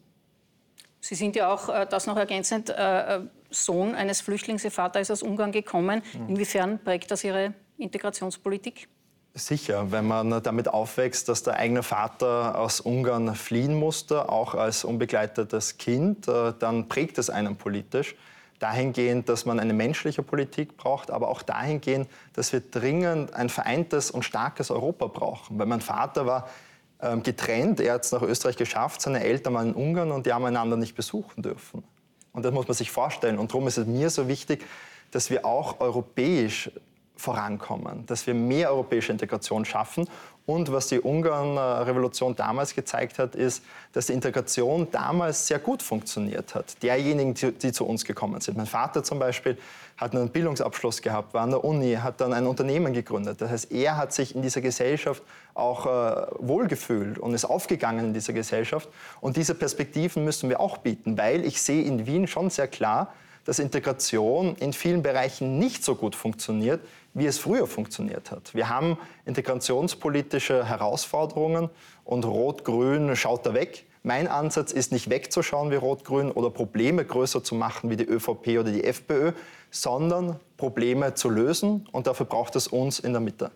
Sie sind ja auch, äh, das noch ergänzend, äh, Sohn eines Flüchtlings. Ihr Vater ist aus Ungarn gekommen. Mhm. Inwiefern prägt das Ihre Integrationspolitik? Sicher, wenn man damit aufwächst, dass der eigene Vater aus Ungarn fliehen musste, auch als unbegleitetes Kind, dann prägt es einen politisch. Dahingehend, dass man eine menschliche Politik braucht, aber auch dahingehend, dass wir dringend ein vereintes und starkes Europa brauchen. Weil mein Vater war ähm, getrennt, er hat es nach Österreich geschafft, seine Eltern waren in Ungarn und die haben einander nicht besuchen dürfen. Und das muss man sich vorstellen. Und darum ist es mir so wichtig, dass wir auch europäisch vorankommen, dass wir mehr europäische Integration schaffen. Und was die Ungarn-Revolution damals gezeigt hat, ist, dass die Integration damals sehr gut funktioniert hat. Derjenigen, die, die zu uns gekommen sind. Mein Vater zum Beispiel hat einen Bildungsabschluss gehabt, war an der Uni, hat dann ein Unternehmen gegründet. Das heißt, er hat sich in dieser Gesellschaft auch äh, wohlgefühlt und ist aufgegangen in dieser Gesellschaft. Und diese Perspektiven müssen wir auch bieten, weil ich sehe in Wien schon sehr klar, dass Integration in vielen Bereichen nicht so gut funktioniert, wie es früher funktioniert hat. Wir haben integrationspolitische Herausforderungen und Rot-Grün schaut da weg. Mein Ansatz ist nicht wegzuschauen wie Rot-Grün oder Probleme größer zu machen wie die ÖVP oder die FPÖ, sondern Probleme zu lösen und dafür braucht es uns in der Mitte.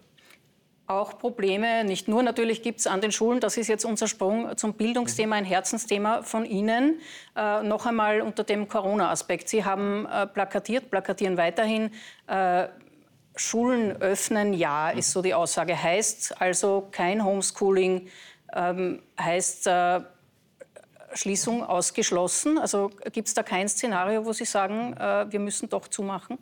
Auch Probleme, nicht nur natürlich gibt es an den Schulen, das ist jetzt unser Sprung zum Bildungsthema, ein Herzensthema von Ihnen. Äh, noch einmal unter dem Corona-Aspekt. Sie haben äh, plakatiert, plakatieren weiterhin, äh, Schulen öffnen, ja, ist so die Aussage. Heißt also kein Homeschooling, ähm, heißt äh, Schließung ausgeschlossen. Also gibt es da kein Szenario, wo Sie sagen, äh, wir müssen doch zumachen?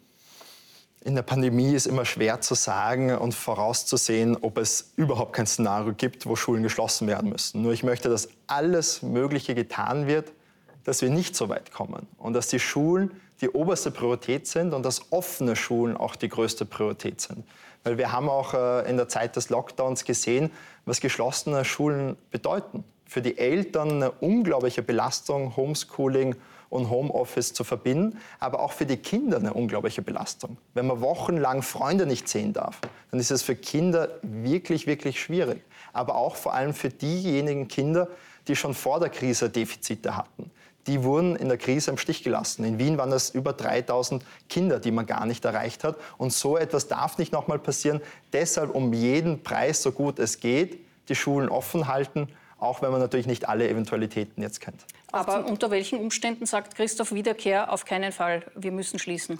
In der Pandemie ist immer schwer zu sagen und vorauszusehen, ob es überhaupt kein Szenario gibt, wo Schulen geschlossen werden müssen. Nur ich möchte, dass alles Mögliche getan wird, dass wir nicht so weit kommen und dass die Schulen die oberste Priorität sind und dass offene Schulen auch die größte Priorität sind. Weil wir haben auch äh, in der Zeit des Lockdowns gesehen, was geschlossene Schulen bedeuten. Für die Eltern eine unglaubliche Belastung, Homeschooling und Homeoffice zu verbinden, aber auch für die Kinder eine unglaubliche Belastung. Wenn man wochenlang Freunde nicht sehen darf, dann ist es für Kinder wirklich, wirklich schwierig. Aber auch vor allem für diejenigen Kinder, die schon vor der Krise Defizite hatten. Die wurden in der Krise im Stich gelassen. In Wien waren das über dreitausend Kinder, die man gar nicht erreicht hat. Und so etwas darf nicht nochmal passieren. Deshalb um jeden Preis, so gut es geht, die Schulen offen halten, auch wenn man natürlich nicht alle Eventualitäten jetzt kennt. Aber unter welchen Umständen sagt Christoph Wiederkehr auf keinen Fall, wir müssen schließen?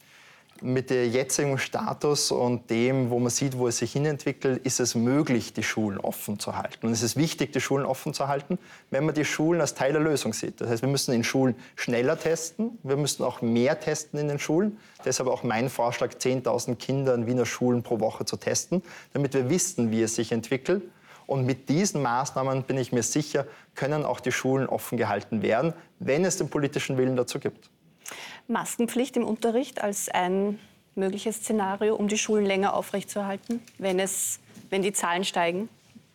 Mit dem jetzigen Status und dem, wo man sieht, wo es sich hinentwickelt, ist es möglich, die Schulen offen zu halten. Und es ist wichtig, die Schulen offen zu halten, wenn man die Schulen als Teil der Lösung sieht. Das heißt, wir müssen in Schulen schneller testen, wir müssen auch mehr testen in den Schulen. Deshalb auch mein Vorschlag, zehntausend Kinder in Wiener Schulen pro Woche zu testen, damit wir wissen, wie es sich entwickelt. Und mit diesen Maßnahmen, bin ich mir sicher, können auch die Schulen offen gehalten werden, wenn es den politischen Willen dazu gibt. Maskenpflicht im Unterricht als ein mögliches Szenario, um die Schulen länger aufrechtzuerhalten, wenn, es, wenn die Zahlen steigen?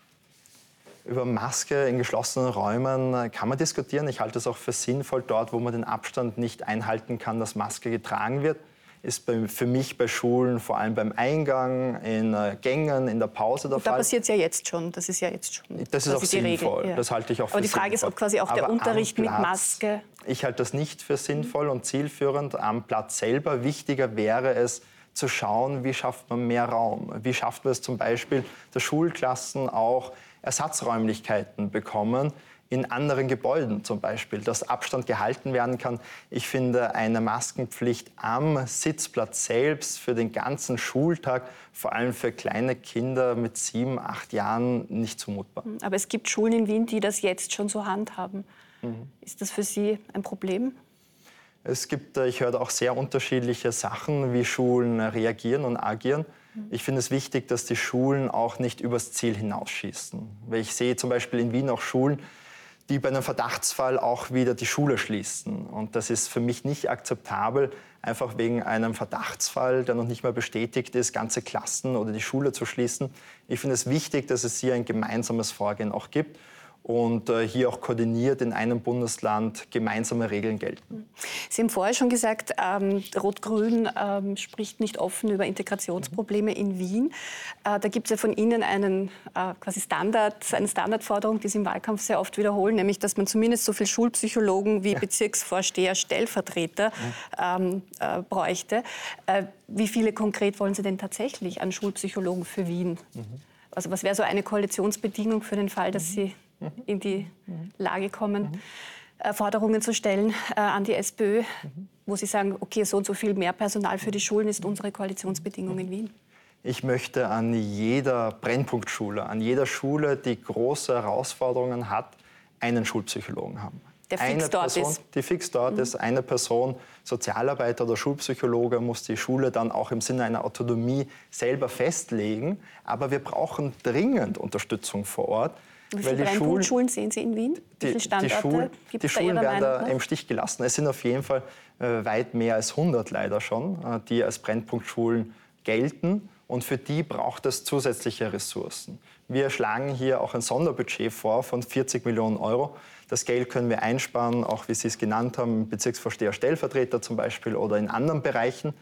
Über Maske in geschlossenen Räumen kann man diskutieren. Ich halte es auch für sinnvoll, dort, wo man den Abstand nicht einhalten kann, dass Maske getragen wird. Ist bei, für mich bei Schulen vor allem beim Eingang, in äh, Gängen, in der Pause der Und da Fall. Da passiert es ja jetzt schon. Das ist ja jetzt schon. Das ist auch sinnvoll. Ja. Das halte ich auch für Aber die Frage sinnvoll. ist, ob quasi auch der Aber Unterricht am mit Platz, Maske. Ich halte das nicht für sinnvoll und zielführend am Platz selber. Wichtiger wäre es, zu schauen, wie schafft man mehr Raum. Wie schafft man es zum Beispiel, dass Schulklassen auch Ersatzräumlichkeiten bekommen, in anderen Gebäuden zum Beispiel, dass Abstand gehalten werden kann. Ich finde eine Maskenpflicht am Sitzplatz selbst für den ganzen Schultag, vor allem für kleine Kinder mit sieben, acht Jahren, nicht zumutbar. Aber es gibt Schulen in Wien, die das jetzt schon so handhaben. Mhm. Ist das für Sie ein Problem? Es gibt, ich höre auch sehr unterschiedliche Sachen, wie Schulen reagieren und agieren. Ich finde es wichtig, dass die Schulen auch nicht übers Ziel hinausschießen. Weil ich sehe zum Beispiel in Wien auch Schulen, die bei einem Verdachtsfall auch wieder die Schule schließen. Und das ist für mich nicht akzeptabel, einfach wegen einem Verdachtsfall, der noch nicht mal bestätigt ist, ganze Klassen oder die Schule zu schließen. Ich finde es wichtig, dass es hier ein gemeinsames Vorgehen auch gibt und äh, hier auch koordiniert in einem Bundesland gemeinsame Regeln gelten. Sie haben vorher schon gesagt, ähm, Rot-Grün ähm, spricht nicht offen über Integrationsprobleme in Wien. Äh, da gibt es ja von Ihnen einen, äh, quasi Standard, eine Standardforderung, die Sie im Wahlkampf sehr oft wiederholen, nämlich, dass man zumindest so viele Schulpsychologen wie ja. Bezirksvorsteher, Stellvertreter ähm, äh, bräuchte. Äh, wie viele konkret wollen Sie denn tatsächlich an Schulpsychologen für Wien? Mhm. Also was wäre so eine Koalitionsbedingung für den Fall, dass Sie in die Lage kommen, mhm. äh, Forderungen zu stellen äh, an die SPÖ, mhm. wo Sie sagen, okay, so und so viel mehr Personal für die Schulen ist unsere Koalitionsbedingung in Wien? Ich möchte an jeder Brennpunktschule, an jeder Schule, die große Herausforderungen hat, einen Schulpsychologen haben. Der fix eine dort Person, ist. Die fix dort mhm. ist. Eine Person, Sozialarbeiter oder Schulpsychologe, muss die Schule dann auch im Sinne einer Autonomie selber festlegen. Aber wir brauchen dringend Unterstützung vor Ort. Wie viele Brennpunktschulen sehen Sie in Wien? Wie viele Standorte die, Schul, gibt die es Schulen da werden da nach? im Stich gelassen. Es sind auf jeden Fall äh, weit mehr als hundert leider schon, äh, die als Brennpunktschulen gelten. Und für die braucht es zusätzliche Ressourcen. Wir schlagen hier auch ein Sonderbudget vor von vierzig Millionen Euro. Das Geld können wir einsparen, auch wie Sie es genannt haben, Bezirksvorsteher, Stellvertreter zum Beispiel oder in anderen Bereichen,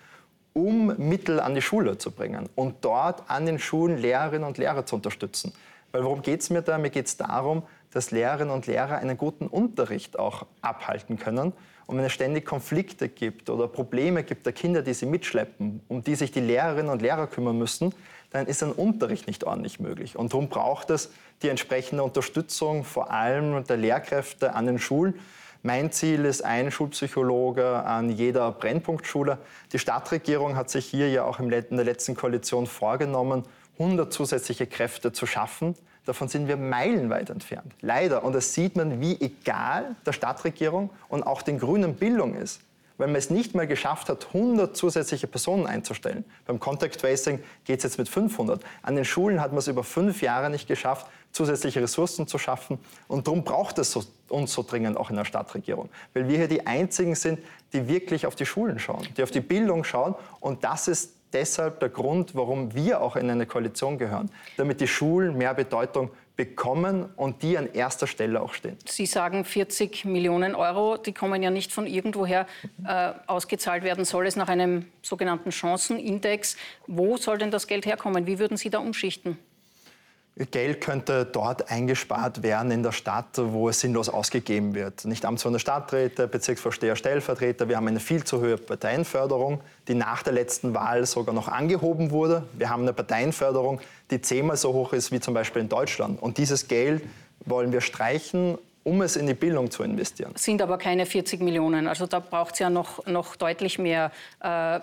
um Mittel an die Schule zu bringen und dort an den Schulen Lehrerinnen und Lehrer zu unterstützen. Weil worum geht es mir da? Mir geht es darum, dass Lehrerinnen und Lehrer einen guten Unterricht auch abhalten können. Und wenn es ständig Konflikte gibt oder Probleme gibt der Kinder, die sie mitschleppen, um die sich die Lehrerinnen und Lehrer kümmern müssen, dann ist ein Unterricht nicht ordentlich möglich. Und darum braucht es die entsprechende Unterstützung, vor allem der Lehrkräfte an den Schulen. Mein Ziel ist ein Schulpsychologe an jeder Brennpunktschule. Die Stadtregierung hat sich hier ja auch in der letzten Koalition vorgenommen, hundert zusätzliche Kräfte zu schaffen. Davon sind wir meilenweit entfernt. Leider. Und das sieht man, wie egal der Stadtregierung und auch den Grünen Bildung ist. Weil man es nicht mal geschafft hat, hundert zusätzliche Personen einzustellen. Beim Contact Tracing geht es jetzt mit fünfhundert. An den Schulen hat man es über fünf Jahre nicht geschafft, zusätzliche Ressourcen zu schaffen. Und darum braucht es so, uns so dringend auch in der Stadtregierung. Weil wir hier die Einzigen sind, die wirklich auf die Schulen schauen, die auf die Bildung schauen. Und das ist deshalb der Grund, warum wir auch in eine Koalition gehören, damit die Schulen mehr Bedeutung bekommen und die an erster Stelle auch stehen. Sie sagen vierzig Millionen Euro, die kommen ja nicht von irgendwoher. Äh, ausgezahlt werden soll es nach einem sogenannten Chancenindex. Wo soll denn das Geld herkommen? Wie würden Sie da umschichten? Geld könnte dort eingespart werden in der Stadt, wo es sinnlos ausgegeben wird. Nicht amtsführende Stadträte, Bezirksvorsteher, Stellvertreter. Wir haben eine viel zu hohe Parteienförderung, die nach der letzten Wahl sogar noch angehoben wurde. Wir haben eine Parteienförderung, die zehnmal so hoch ist wie zum Beispiel in Deutschland. Und dieses Geld wollen wir streichen, um es in die Bildung zu investieren. Das sind aber keine vierzig Millionen. Also da braucht es ja noch, noch deutlich mehr. Äh,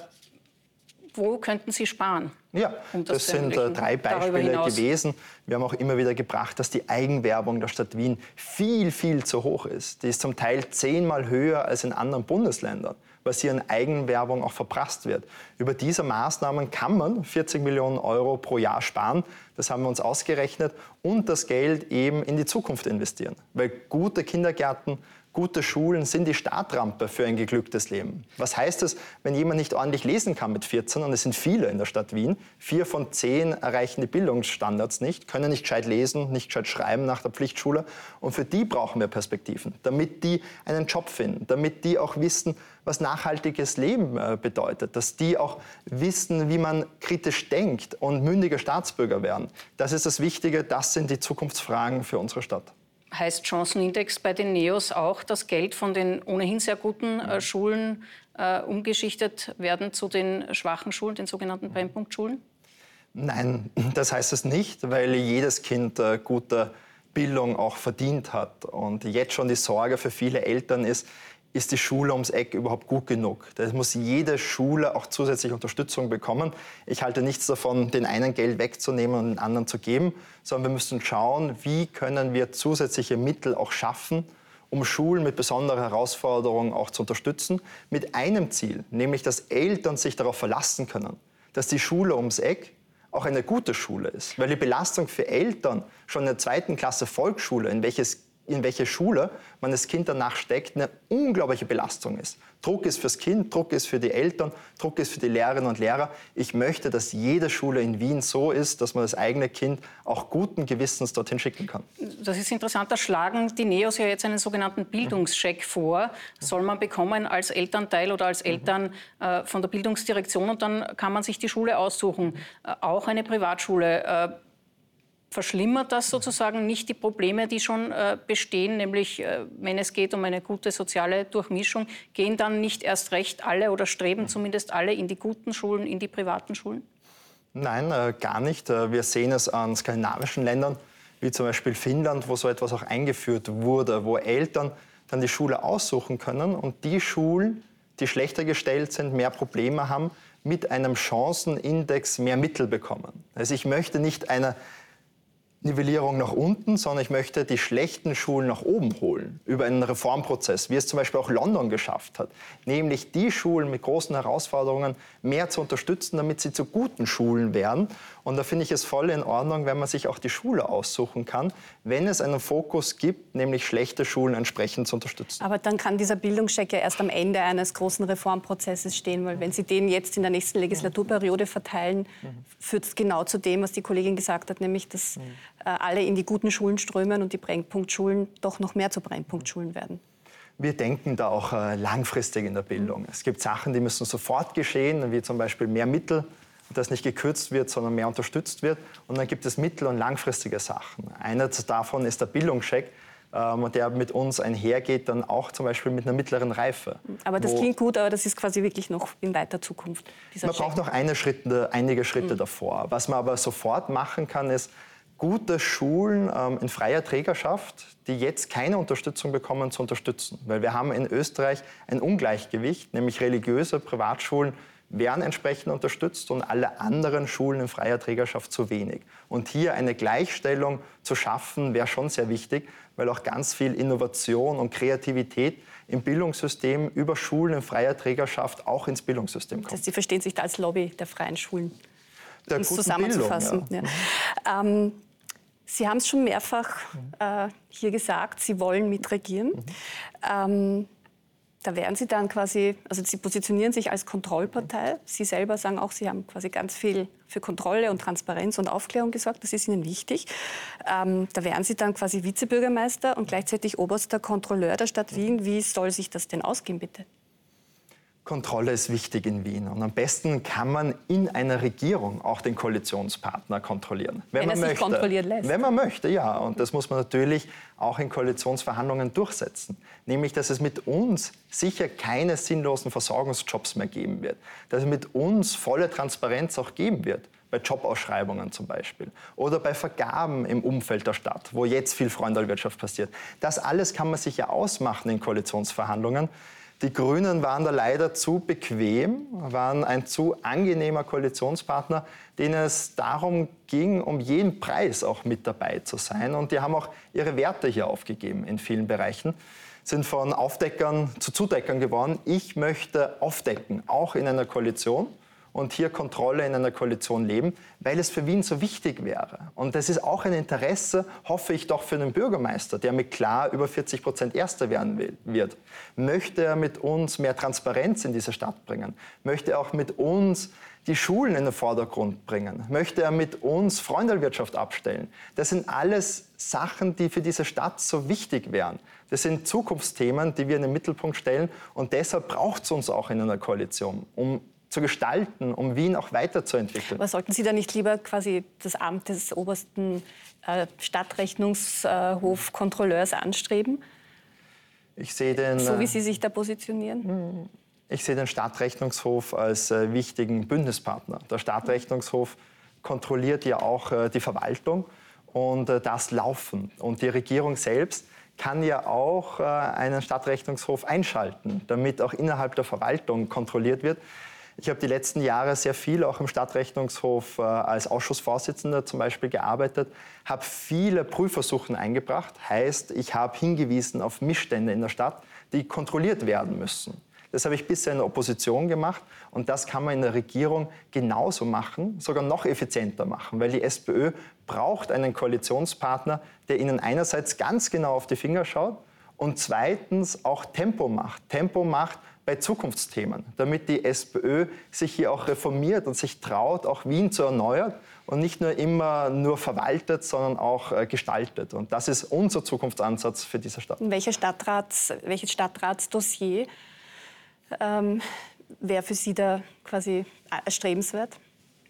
Wo könnten Sie sparen? Ja, um das, das sind äh, drei Beispiele gewesen. Wir haben auch immer wieder gebracht, dass die Eigenwerbung der Stadt Wien viel, viel zu hoch ist. Die ist zum Teil zehnmal höher als in anderen Bundesländern, weil sie an Eigenwerbung auch verprasst wird. Über diese Maßnahmen kann man vierzig Millionen Euro pro Jahr sparen. das haben wir uns ausgerechnet, und das Geld eben in die Zukunft investieren. Weil gute Kindergärten, gute Schulen sind die Startrampe für ein geglücktes Leben. Was heißt es, wenn jemand nicht ordentlich lesen kann mit vierzehn, und es sind viele in der Stadt Wien, vier von zehn erreichen die Bildungsstandards nicht, können nicht gescheit lesen, nicht gescheit schreiben nach der Pflichtschule. Und für die brauchen wir Perspektiven, damit die einen Job finden, damit die auch wissen, was nachhaltiges Leben bedeutet, dass die auch wissen, wie man kritisch denkt und mündige Staatsbürger werden. Das ist das Wichtige, das sind die Zukunftsfragen für unsere Stadt. Heißt Chancenindex bei den Neos auch, dass Geld von den ohnehin sehr guten äh, Schulen äh, umgeschichtet werden zu den schwachen Schulen, den sogenannten Brennpunktschulen? Nein, das heißt es nicht, weil jedes Kind äh, gute Bildung auch verdient hat. Und jetzt schon die Sorge für viele Eltern ist, ist die Schule ums Eck überhaupt gut genug? Da muss jede Schule auch zusätzlich Unterstützung bekommen. Ich halte nichts davon, den einen Geld wegzunehmen und den anderen zu geben, sondern wir müssen schauen, wie können wir zusätzliche Mittel auch schaffen, um Schulen mit besonderen Herausforderungen auch zu unterstützen, mit einem Ziel, nämlich dass Eltern sich darauf verlassen können, dass die Schule ums Eck auch eine gute Schule ist. Weil die Belastung für Eltern schon in der zweiten Klasse Volksschule, in welches in welche Schule man das Kind danach steckt, eine unglaubliche Belastung ist. Druck ist fürs Kind, Druck ist für die Eltern, Druck ist für die Lehrerinnen und Lehrer. Ich möchte, dass jede Schule in Wien so ist, dass man das eigene Kind auch guten Gewissens dorthin schicken kann. Das ist interessant, da schlagen die Neos ja jetzt einen sogenannten Bildungscheck vor. Soll man bekommen als Elternteil oder als Eltern äh, von der Bildungsdirektion, und dann kann man sich die Schule aussuchen. Äh, auch eine Privatschule. Äh, Verschlimmert das sozusagen nicht die Probleme, die schon äh, bestehen, nämlich äh, wenn es geht um eine gute soziale Durchmischung, gehen dann nicht erst recht alle oder streben zumindest alle in die guten Schulen, in die privaten Schulen? Nein, äh, gar nicht. Wir sehen es an skandinavischen Ländern, wie zum Beispiel Finnland, wo so etwas auch eingeführt wurde, wo Eltern dann die Schule aussuchen können und die Schulen, die schlechter gestellt sind, mehr Probleme haben, mit einem Chancenindex mehr Mittel bekommen. Also ich möchte nicht eine Nivellierung nach unten, sondern ich möchte die schlechten Schulen nach oben holen über einen Reformprozess, wie es zum Beispiel auch London geschafft hat. Nämlich die Schulen mit großen Herausforderungen mehr zu unterstützen, damit sie zu guten Schulen werden. Und da finde ich es voll in Ordnung, wenn man sich auch die Schule aussuchen kann, wenn es einen Fokus gibt, nämlich schlechte Schulen entsprechend zu unterstützen. Aber dann kann dieser Bildungscheck ja erst am Ende eines großen Reformprozesses stehen, weil wenn Sie den jetzt in der nächsten Legislaturperiode verteilen, führt es genau zu dem, was die Kollegin gesagt hat, nämlich dass alle in die guten Schulen strömen und die Brennpunktschulen doch noch mehr zu Brennpunktschulen werden. Wir denken da auch äh, langfristig in der Bildung. Es gibt Sachen, die müssen sofort geschehen, wie zum Beispiel mehr Mittel, dass nicht gekürzt wird, sondern mehr unterstützt wird. Und dann gibt es mittel- und langfristige Sachen. Einer davon ist der Bildungscheck, ähm, der mit uns einhergeht, dann auch zum Beispiel mit einer mittleren Reife. Aber das klingt gut, aber das ist quasi wirklich noch in weiter Zukunft. Man Check. braucht noch eine Schritte, einige Schritte mhm. davor. Was man aber sofort machen kann, ist, gute Schulen ähm, in freier Trägerschaft, die jetzt keine Unterstützung bekommen, zu unterstützen. Weil wir haben in Österreich ein Ungleichgewicht, nämlich religiöse Privatschulen werden entsprechend unterstützt und alle anderen Schulen in freier Trägerschaft zu wenig. Und hier eine Gleichstellung zu schaffen, wäre schon sehr wichtig, weil auch ganz viel Innovation und Kreativität im Bildungssystem über Schulen in freier Trägerschaft auch ins Bildungssystem kommt. Das heißt, Sie verstehen sich da als Lobby der freien Schulen, um es zusammenzufassen. Bildung, ja. Ja. Ähm, Sie haben es schon mehrfach äh, hier gesagt, Sie wollen mitregieren. Mhm. Ähm, da wären Sie dann quasi, also Sie positionieren sich als Kontrollpartei. Sie selber sagen auch, Sie haben quasi ganz viel für Kontrolle und Transparenz und Aufklärung gesorgt. Das ist Ihnen wichtig. Ähm, da wären Sie dann quasi Vizebürgermeister und gleichzeitig oberster Kontrolleur der Stadt Wien. Wie soll sich das denn ausgehen, bitte? Kontrolle ist wichtig in Wien. Und am besten kann man in einer Regierung auch den Koalitionspartner kontrollieren. Wenn, wenn man er sich möchte. kontrollieren lässt. Wenn man möchte, ja. Und das muss man natürlich auch in Koalitionsverhandlungen durchsetzen. Nämlich, dass es mit uns sicher keine sinnlosen Versorgungsjobs mehr geben wird. Dass es mit uns volle Transparenz auch geben wird. Bei Jobausschreibungen zum Beispiel. Oder bei Vergaben im Umfeld der Stadt, wo jetzt viel Freundalwirtschaft passiert. Das alles kann man sich ja ausmachen in Koalitionsverhandlungen. Die Grünen waren da leider zu bequem, waren ein zu angenehmer Koalitionspartner, denen es darum ging, um jeden Preis auch mit dabei zu sein. Und die haben auch ihre Werte hier aufgegeben in vielen Bereichen, sind von Aufdeckern zu Zudeckern geworden. Ich möchte aufdecken, auch in einer Koalition. und hier Kontrolle in einer Koalition leben, weil es für Wien so wichtig wäre. Und das ist auch ein Interesse, hoffe ich doch, für einen Bürgermeister, der mit klar über vierzig Prozent Erster werden will, wird. Möchte er mit uns mehr Transparenz in diese Stadt bringen? Möchte er auch mit uns die Schulen in den Vordergrund bringen? Möchte er mit uns Freundelwirtschaft abstellen? Das sind alles Sachen, die für diese Stadt so wichtig wären. Das sind Zukunftsthemen, die wir in den Mittelpunkt stellen. Und deshalb braucht es uns auch in einer Koalition, um zu gestalten, um Wien auch weiterzuentwickeln. Aber sollten Sie da nicht lieber quasi das Amt des obersten äh, Stadtrechnungshofkontrolleurs anstreben? Ich sehe den, so wie Sie sich da positionieren? Ich sehe den Stadtrechnungshof als äh, wichtigen Bündnispartner. Der Stadtrechnungshof kontrolliert ja auch äh, die Verwaltung und äh, das Laufen. Und die Regierung selbst kann ja auch äh, einen Stadtrechnungshof einschalten, damit auch innerhalb der Verwaltung kontrolliert wird. Ich habe die letzten Jahre sehr viel auch im Stadtrechnungshof äh, als Ausschussvorsitzender zum Beispiel gearbeitet, habe viele Prüfversuche eingebracht. Heißt, ich habe hingewiesen auf Missstände in der Stadt, die kontrolliert werden müssen. Das habe ich bisher in der Opposition gemacht und das kann man in der Regierung genauso machen, sogar noch effizienter machen, weil die SPÖ braucht einen Koalitionspartner, der ihnen einerseits ganz genau auf die Finger schaut und zweitens auch Tempo macht. Tempo macht bei Zukunftsthemen, damit die SPÖ sich hier auch reformiert und sich traut, auch Wien zu erneuern und nicht nur immer nur verwaltet, sondern auch äh, gestaltet. Und das ist unser Zukunftsansatz für diese Stadt. Welche Stadtrats, welches Stadtratsdossier ähm, wäre für Sie da quasi erstrebenswert?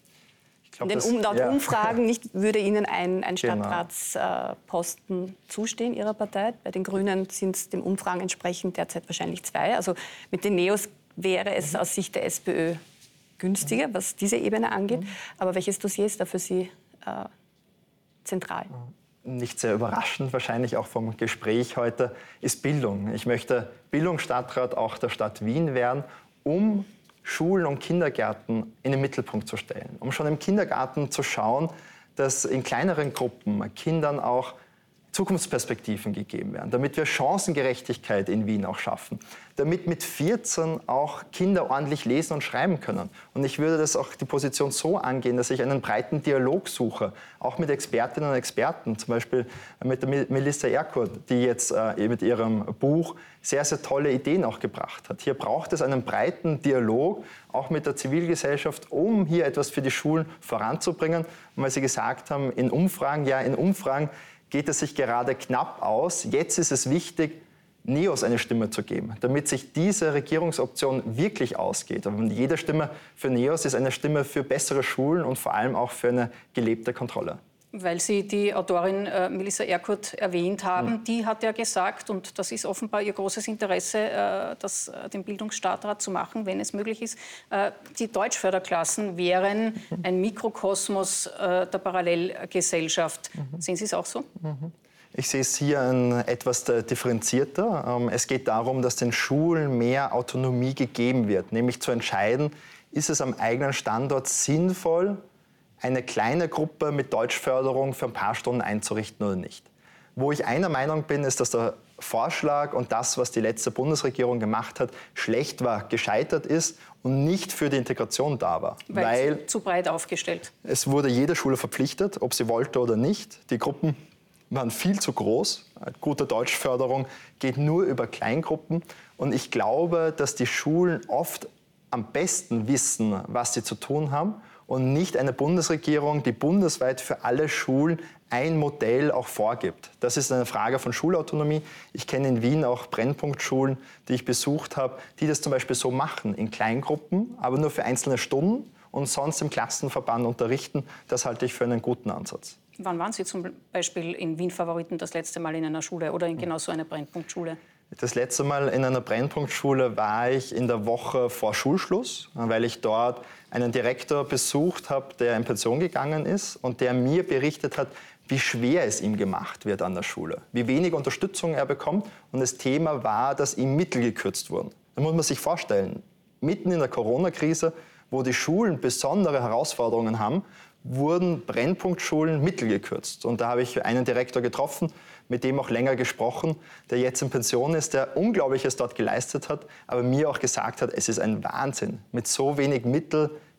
Ich glaub, In den das, um, laut ja. Umfragen nicht, würde Ihnen ein, ein Genau. Stadtratsposten äh, zustehen, Ihrer Partei. Bei den Grünen sind es den Umfragen entsprechend derzeit wahrscheinlich zwei. Also mit den Neos wäre es aus Sicht der SPÖ günstiger, was diese Ebene angeht. Aber welches Dossier ist da für Sie äh, zentral? Nicht sehr überraschend, wahrscheinlich auch vom Gespräch heute, ist Bildung. Ich möchte Bildungsstadtrat auch der Stadt Wien werden, um Schulen und Kindergärten in den Mittelpunkt zu stellen. Um schon im Kindergarten zu schauen, dass in kleineren Gruppen Kindern auch Zukunftsperspektiven gegeben werden, damit wir Chancengerechtigkeit in Wien auch schaffen, damit mit vierzehn auch Kinder ordentlich lesen und schreiben können. Und ich würde das auch die Position so angehen, dass ich einen breiten Dialog suche, auch mit Expertinnen und Experten, zum Beispiel mit der Melissa Erkurt, die jetzt äh, mit ihrem Buch sehr, sehr tolle Ideen auch gebracht hat. Hier braucht es einen breiten Dialog, auch mit der Zivilgesellschaft, um hier etwas für die Schulen voranzubringen. Und weil Sie gesagt haben, in Umfragen, ja, in Umfragen geht es sich gerade knapp aus. Jetzt ist es wichtig, Neos eine Stimme zu geben, damit sich diese Regierungsoption wirklich ausgeht. Und jede Stimme für Neos ist eine Stimme für bessere Schulen und vor allem auch für eine gelebte Kontrolle. Weil Sie die Autorin äh, Melissa Erkurt erwähnt haben, mhm. die hat ja gesagt, und das ist offenbar ihr großes Interesse, äh, das, äh, den Bildungsstadtrat zu machen, wenn es möglich ist, äh, die Deutschförderklassen wären mhm. ein Mikrokosmos äh, der Parallelgesellschaft. Mhm. Sehen Sie es auch so? Mhm. Ich sehe es hier ein, etwas differenzierter. Es geht darum, dass den Schulen mehr Autonomie gegeben wird, nämlich zu entscheiden, ist es am eigenen Standort sinnvoll, eine kleine Gruppe mit Deutschförderung für ein paar Stunden einzurichten oder nicht. Wo ich einer Meinung bin, ist, dass der Vorschlag und das, was die letzte Bundesregierung gemacht hat, schlecht war, gescheitert ist und nicht für die Integration da war. Weil, weil zu breit aufgestellt. Es wurde jede Schule verpflichtet, ob sie wollte oder nicht. Die Gruppen waren viel zu groß. Eine gute Deutschförderung geht nur über Kleingruppen. Und ich glaube, dass die Schulen oft am besten wissen, was sie zu tun haben und nicht eine Bundesregierung, die bundesweit für alle Schulen ein Modell auch vorgibt. Das ist eine Frage von Schulautonomie. Ich kenne in Wien auch Brennpunktschulen, die ich besucht habe, die das zum Beispiel so machen, in Kleingruppen, aber nur für einzelne Stunden und sonst im Klassenverband unterrichten. Das halte ich für einen guten Ansatz. Wann waren Sie zum Beispiel in Wien Favoriten das letzte Mal in einer Schule oder in genau so einer Brennpunktschule? Das letzte Mal in einer Brennpunktschule war ich in der Woche vor Schulschluss, weil ich dort einen Direktor besucht habe, der in Pension gegangen ist und der mir berichtet hat, wie schwer es ihm gemacht wird an der Schule, wie wenig Unterstützung er bekommt. Und das Thema war, dass ihm Mittel gekürzt wurden. Da muss man sich vorstellen, mitten in der Corona-Krise, wo die Schulen besondere Herausforderungen haben, wurden Brennpunktschulen Mittel gekürzt. Und da habe ich einen Direktor getroffen, mit dem auch länger gesprochen, der jetzt in Pension ist, der Unglaubliches dort geleistet hat, aber mir auch gesagt hat, es ist ein Wahnsinn, mit so wenig Mitteln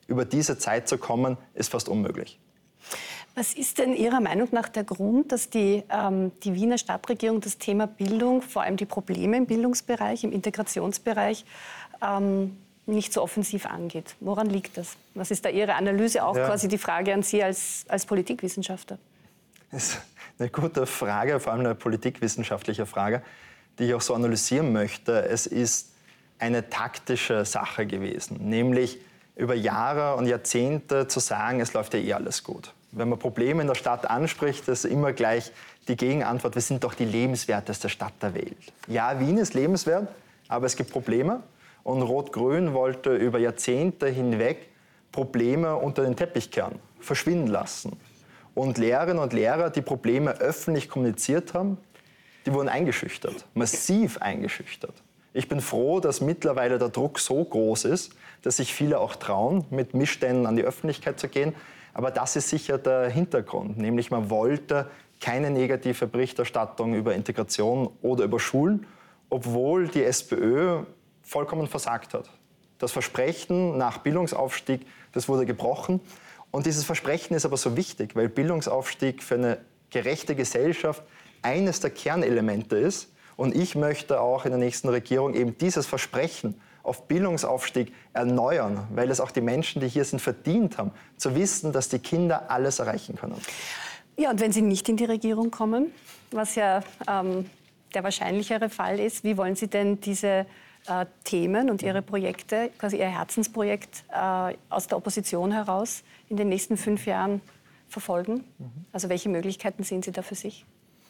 über diese Zeit zu kommen, ist fast unmöglich. Was ist denn Ihrer Meinung nach der Grund, dass die, ähm, die Wiener Stadtregierung das Thema Bildung, vor allem die Probleme im Bildungsbereich, im Integrationsbereich, ähm, nicht so offensiv angeht? Woran liegt das? Was ist da Ihre Analyse? Auch ja. quasi die Frage an Sie als, als Politikwissenschaftler. Das ist eine gute Frage, vor allem eine politikwissenschaftliche Frage, die ich auch so analysieren möchte. Es ist eine taktische Sache gewesen, nämlich über Jahre und Jahrzehnte zu sagen, es läuft ja eh alles gut. Wenn man Probleme in der Stadt anspricht, ist immer gleich die Gegenantwort, wir sind doch die lebenswerteste Stadt der Welt. Ja, Wien ist lebenswert, aber es gibt Probleme. Und Rot-Grün wollte über Jahrzehnte hinweg Probleme unter den Teppich kehren, verschwinden lassen. Und Lehrerinnen und Lehrer, die Probleme öffentlich kommuniziert haben, die wurden eingeschüchtert, massiv eingeschüchtert. Ich bin froh, dass mittlerweile der Druck so groß ist, dass sich viele auch trauen, mit Missständen an die Öffentlichkeit zu gehen. Aber das ist sicher der Hintergrund, nämlich man wollte keine negative Berichterstattung über Integration oder über Schulen, obwohl die SPÖ vollkommen versagt hat. Das Versprechen nach Bildungsaufstieg, das wurde gebrochen. Und dieses Versprechen ist aber so wichtig, weil Bildungsaufstieg für eine gerechte Gesellschaft eines der Kernelemente ist. Und ich möchte auch in der nächsten Regierung eben dieses Versprechen auf Bildungsaufstieg erneuern, weil es auch die Menschen, die hier sind, verdient haben, zu wissen, dass die Kinder alles erreichen können. Ja, und wenn Sie nicht in die Regierung kommen, was ja ähm, der wahrscheinlichere Fall ist, wie wollen Sie denn diese äh, Themen und Ihre Projekte, quasi Ihr Herzensprojekt äh, aus der Opposition heraus in den nächsten fünf Jahren verfolgen? Also welche Möglichkeiten sehen Sie da für sich?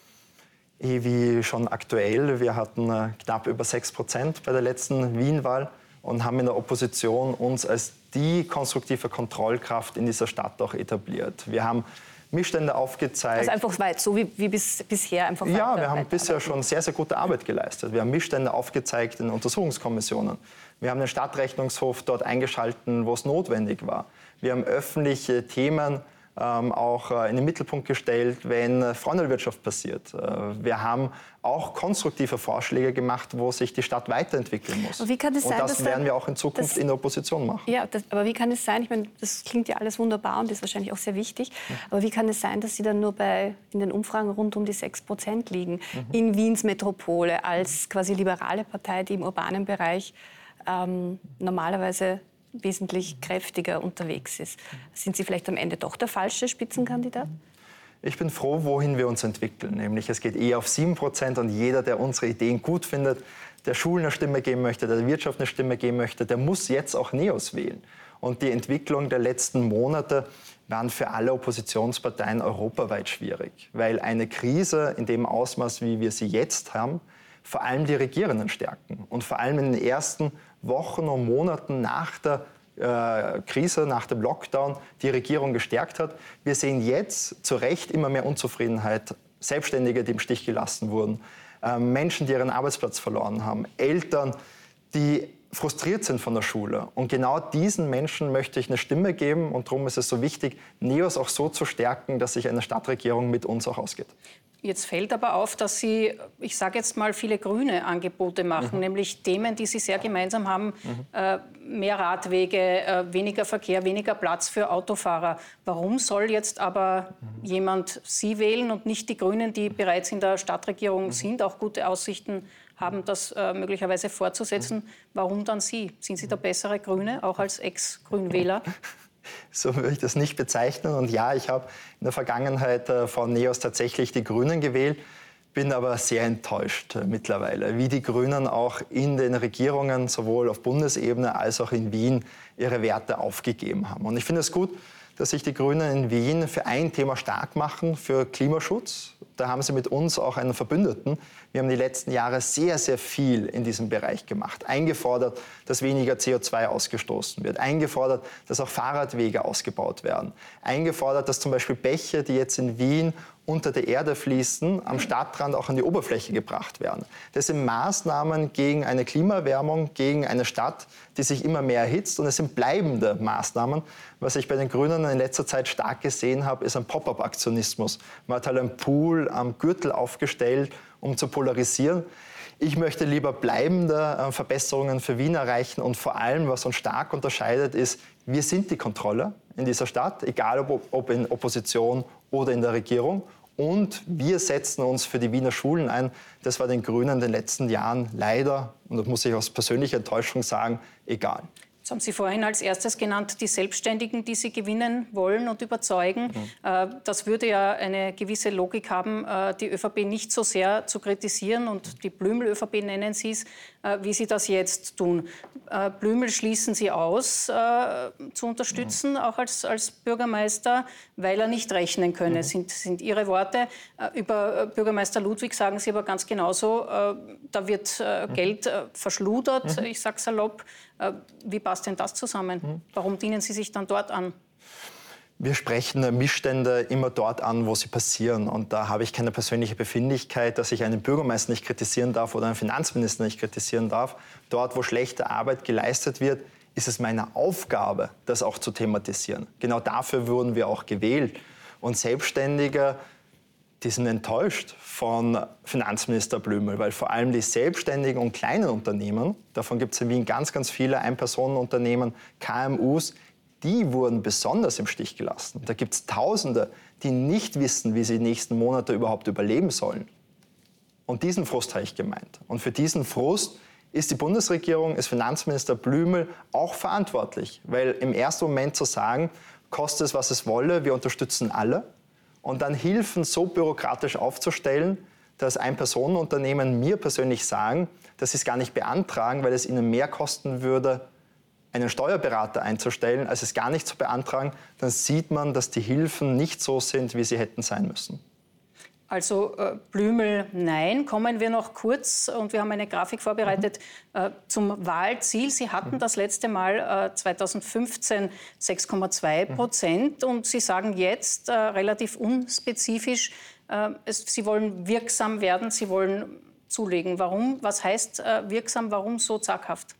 Wie schon aktuell, wir hatten äh, knapp über sechs Prozent bei der letzten Wien-Wahl und haben in der Opposition uns als die konstruktive Kontrollkraft in dieser Stadt auch etabliert. Wir haben Missstände aufgezeigt. Also einfach weit, so wie, wie bis, bisher einfach weiter. Ja, wir haben bisher schon sehr, sehr gute Arbeit geleistet. Wir haben Missstände aufgezeigt in Untersuchungskommissionen. Wir haben den Stadtrechnungshof dort eingeschalten, wo es notwendig war. Wir haben öffentliche Themen Ähm, auch äh, in den Mittelpunkt gestellt, wenn äh, Freundewirtschaft passiert. Äh, wir haben auch konstruktive Vorschläge gemacht, wo sich die Stadt weiterentwickeln muss. Wie kann es sein, und das dass werden wir auch in Zukunft das, in der Opposition machen. Ja, das, aber wie kann es sein, ich meine, das klingt ja alles wunderbar und ist wahrscheinlich auch sehr wichtig, mhm. aber wie kann es sein, dass Sie dann nur bei, in den Umfragen rund um die sechs Prozent liegen, mhm. in Wiens Metropole als quasi liberale Partei, die im urbanen Bereich ähm, normalerweise wesentlich kräftiger unterwegs ist. Sind Sie vielleicht am Ende doch der falsche Spitzenkandidat? Ich bin froh, wohin wir uns entwickeln. Nämlich es geht eher auf sieben Prozent und jeder, der unsere Ideen gut findet, der Schulen eine Stimme geben möchte, der Wirtschaft eine Stimme geben möchte, der muss jetzt auch NEOS wählen. Und die Entwicklung der letzten Monate waren für alle Oppositionsparteien europaweit schwierig. Weil eine Krise in dem Ausmaß, wie wir sie jetzt haben, vor allem die Regierenden stärken. Und vor allem in den ersten Wochen und Monaten nach der äh, Krise, nach dem Lockdown, die Regierung gestärkt hat. Wir sehen jetzt zu Recht immer mehr Unzufriedenheit, Selbstständige, die im Stich gelassen wurden, äh, Menschen, die ihren Arbeitsplatz verloren haben, Eltern, die frustriert sind von der Schule. Und genau diesen Menschen möchte ich eine Stimme geben. Und darum ist es so wichtig, NEOS auch so zu stärken, dass sich eine Stadtregierung mit uns auch ausgeht. Jetzt fällt aber auf, dass Sie, ich sage jetzt mal, viele grüne Angebote machen, mhm. nämlich Themen, die Sie sehr gemeinsam haben, mhm. äh, mehr Radwege, äh, weniger Verkehr, weniger Platz für Autofahrer. Warum soll jetzt aber mhm. jemand Sie wählen und nicht die Grünen, die bereits in der Stadtregierung mhm. sind, auch gute Aussichten haben, das äh, möglicherweise fortzusetzen? Mhm. Warum dann Sie? Sind Sie der bessere Grüne, auch als Ex-Grünwähler? So würde ich das nicht bezeichnen. Und ja, ich habe in der Vergangenheit äh, von NEOS tatsächlich die Grünen gewählt, bin aber sehr enttäuscht äh, mittlerweile, wie die Grünen auch in den Regierungen, sowohl auf Bundesebene als auch in Wien, ihre Werte aufgegeben haben. Und ich finde es gut, dass sich die Grünen in Wien für ein Thema stark machen, für Klimaschutz. Da haben sie mit uns auch einen Verbündeten. Wir haben die letzten Jahre sehr, sehr viel in diesem Bereich gemacht. Eingefordert, dass weniger C O zwei ausgestoßen wird. Eingefordert, dass auch Fahrradwege ausgebaut werden. Eingefordert, dass zum Beispiel Bäche, die jetzt in Wien unter der Erde fließen, am Stadtrand auch an die Oberfläche gebracht werden. Das sind Maßnahmen gegen eine Klimaerwärmung, gegen eine Stadt, die sich immer mehr erhitzt. Und es sind bleibende Maßnahmen. Was ich bei den Grünen in letzter Zeit stark gesehen habe, ist ein Pop-up-Aktionismus. Man hat halt einen Pool am Gürtel aufgestellt, um zu polarisieren. Ich möchte lieber bleibende äh, Verbesserungen für Wien erreichen und vor allem, was uns stark unterscheidet, ist, wir sind die Kontrolle in dieser Stadt, egal ob, ob in Opposition oder in der Regierung. Und wir setzen uns für die Wiener Schulen ein. Das war den Grünen in den letzten Jahren leider, und das muss ich aus persönlicher Enttäuschung sagen, egal. Das haben Sie vorhin als erstes genannt, die Selbstständigen, die Sie gewinnen wollen und überzeugen. Mhm. Das würde ja eine gewisse Logik haben, die ÖVP nicht so sehr zu kritisieren, und die Blümel-ÖVP nennen Sie es, wie Sie das jetzt tun. Blümel schließen Sie aus, zu unterstützen, mhm. auch als, als Bürgermeister, weil er nicht rechnen könne, mhm. sind, sind Ihre Worte. Über Bürgermeister Ludwig sagen Sie aber ganz genauso, da wird mhm. Geld verschludert, mhm. ich sage salopp. Wie passt denn das zusammen? Warum dienen Sie sich dann dort an? Wir sprechen Missstände immer dort an, wo sie passieren. Und da habe ich keine persönliche Befindlichkeit, dass ich einen Bürgermeister nicht kritisieren darf oder einen Finanzminister nicht kritisieren darf. Dort, wo schlechte Arbeit geleistet wird, ist es meine Aufgabe, das auch zu thematisieren. Genau dafür wurden wir auch gewählt. Und Selbstständige, die sind enttäuscht von Finanzminister Blümel, weil vor allem die selbstständigen und kleinen Unternehmen, davon gibt es in Wien ganz, ganz viele Ein-Personen-Unternehmen, K M Us, die wurden besonders im Stich gelassen. Da gibt es Tausende, die nicht wissen, wie sie die nächsten Monate überhaupt überleben sollen. Und diesen Frust habe ich gemeint. Und für diesen Frust ist die Bundesregierung, ist Finanzminister Blümel auch verantwortlich. Weil im ersten Moment zu sagen, koste es, was es wolle, wir unterstützen alle, und dann Hilfen so bürokratisch aufzustellen, dass Ein-Personen-Unternehmen mir persönlich sagen, dass sie es gar nicht beantragen, weil es ihnen mehr kosten würde, einen Steuerberater einzustellen, als es gar nicht zu beantragen, dann sieht man, dass die Hilfen nicht so sind, wie sie hätten sein müssen. Also äh, Blümel, nein. Kommen wir noch kurz, und wir haben eine Grafik vorbereitet, mhm. äh, zum Wahlziel. Sie hatten mhm. das letzte Mal äh, zweitausendfünfzehn sechs Komma zwei Prozent mhm. und Sie sagen jetzt äh, relativ unspezifisch, äh, es, Sie wollen wirksam werden, Sie wollen zulegen. Warum? Was heißt äh, wirksam? Warum so zaghaft?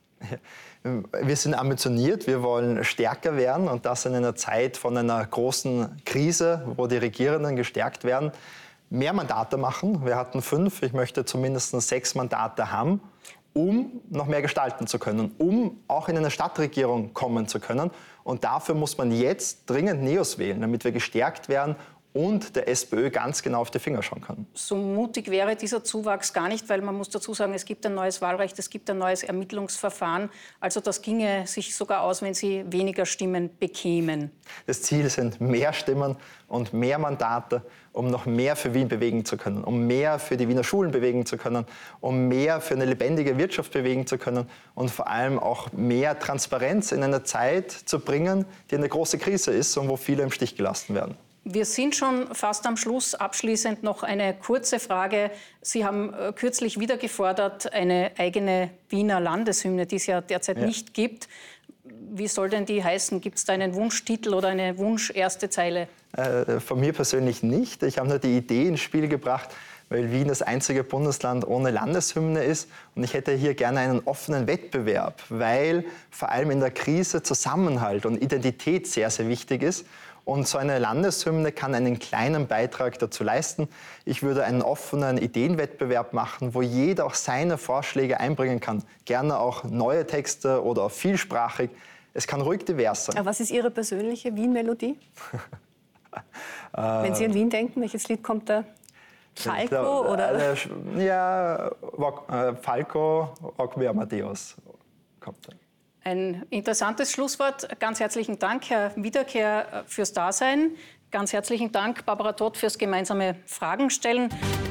Wir sind ambitioniert, wir wollen stärker werden, und das in einer Zeit von einer großen Krise, wo die Regierenden gestärkt werden. Mehr Mandate machen. Wir hatten fünf, ich möchte zumindest sechs Mandate haben, um noch mehr gestalten zu können, um auch in eine Stadtregierung kommen zu können. Und dafür muss man jetzt dringend Neos wählen, damit wir gestärkt werden und der SPÖ ganz genau auf die Finger schauen kann. So mutig wäre dieser Zuwachs gar nicht, weil man muss dazu sagen, es gibt ein neues Wahlrecht, es gibt ein neues Ermittlungsverfahren. Also das ginge sich sogar aus, wenn Sie weniger Stimmen bekämen. Das Ziel sind mehr Stimmen und mehr Mandate, um noch mehr für Wien bewegen zu können, um mehr für die Wiener Schulen bewegen zu können, um mehr für eine lebendige Wirtschaft bewegen zu können und vor allem auch mehr Transparenz in eine Zeit zu bringen, die eine große Krise ist und wo viele im Stich gelassen werden. Wir sind schon fast am Schluss. Abschließend noch eine kurze Frage. Sie haben äh, kürzlich wieder gefordert, eine eigene Wiener Landeshymne, die es ja derzeit ja. nicht gibt. Wie soll denn die heißen? Gibt es da einen Wunschtitel oder eine Wunsch-erste Zeile? Äh, von mir persönlich nicht. Ich habe nur die Idee ins Spiel gebracht, weil Wien das einzige Bundesland ohne Landeshymne ist. Und ich hätte hier gerne einen offenen Wettbewerb, weil vor allem in der Krise Zusammenhalt und Identität sehr, sehr wichtig ist. Und so eine Landeshymne kann einen kleinen Beitrag dazu leisten. Ich würde einen offenen Ideenwettbewerb machen, wo jeder auch seine Vorschläge einbringen kann. Gerne auch neue Texte oder auch vielsprachig. Es kann ruhig divers sein. Aber was ist Ihre persönliche Wien-Melodie? Wenn Sie an Wien denken, welches Lied kommt da? Falco oder? Ja, Falco, Rock wie Amadeus kommt da. Ein interessantes Schlusswort. Ganz herzlichen Dank, Herr Wiederkehr, fürs Dasein. Ganz herzlichen Dank, Barbara Todt, fürs gemeinsame Fragen stellen.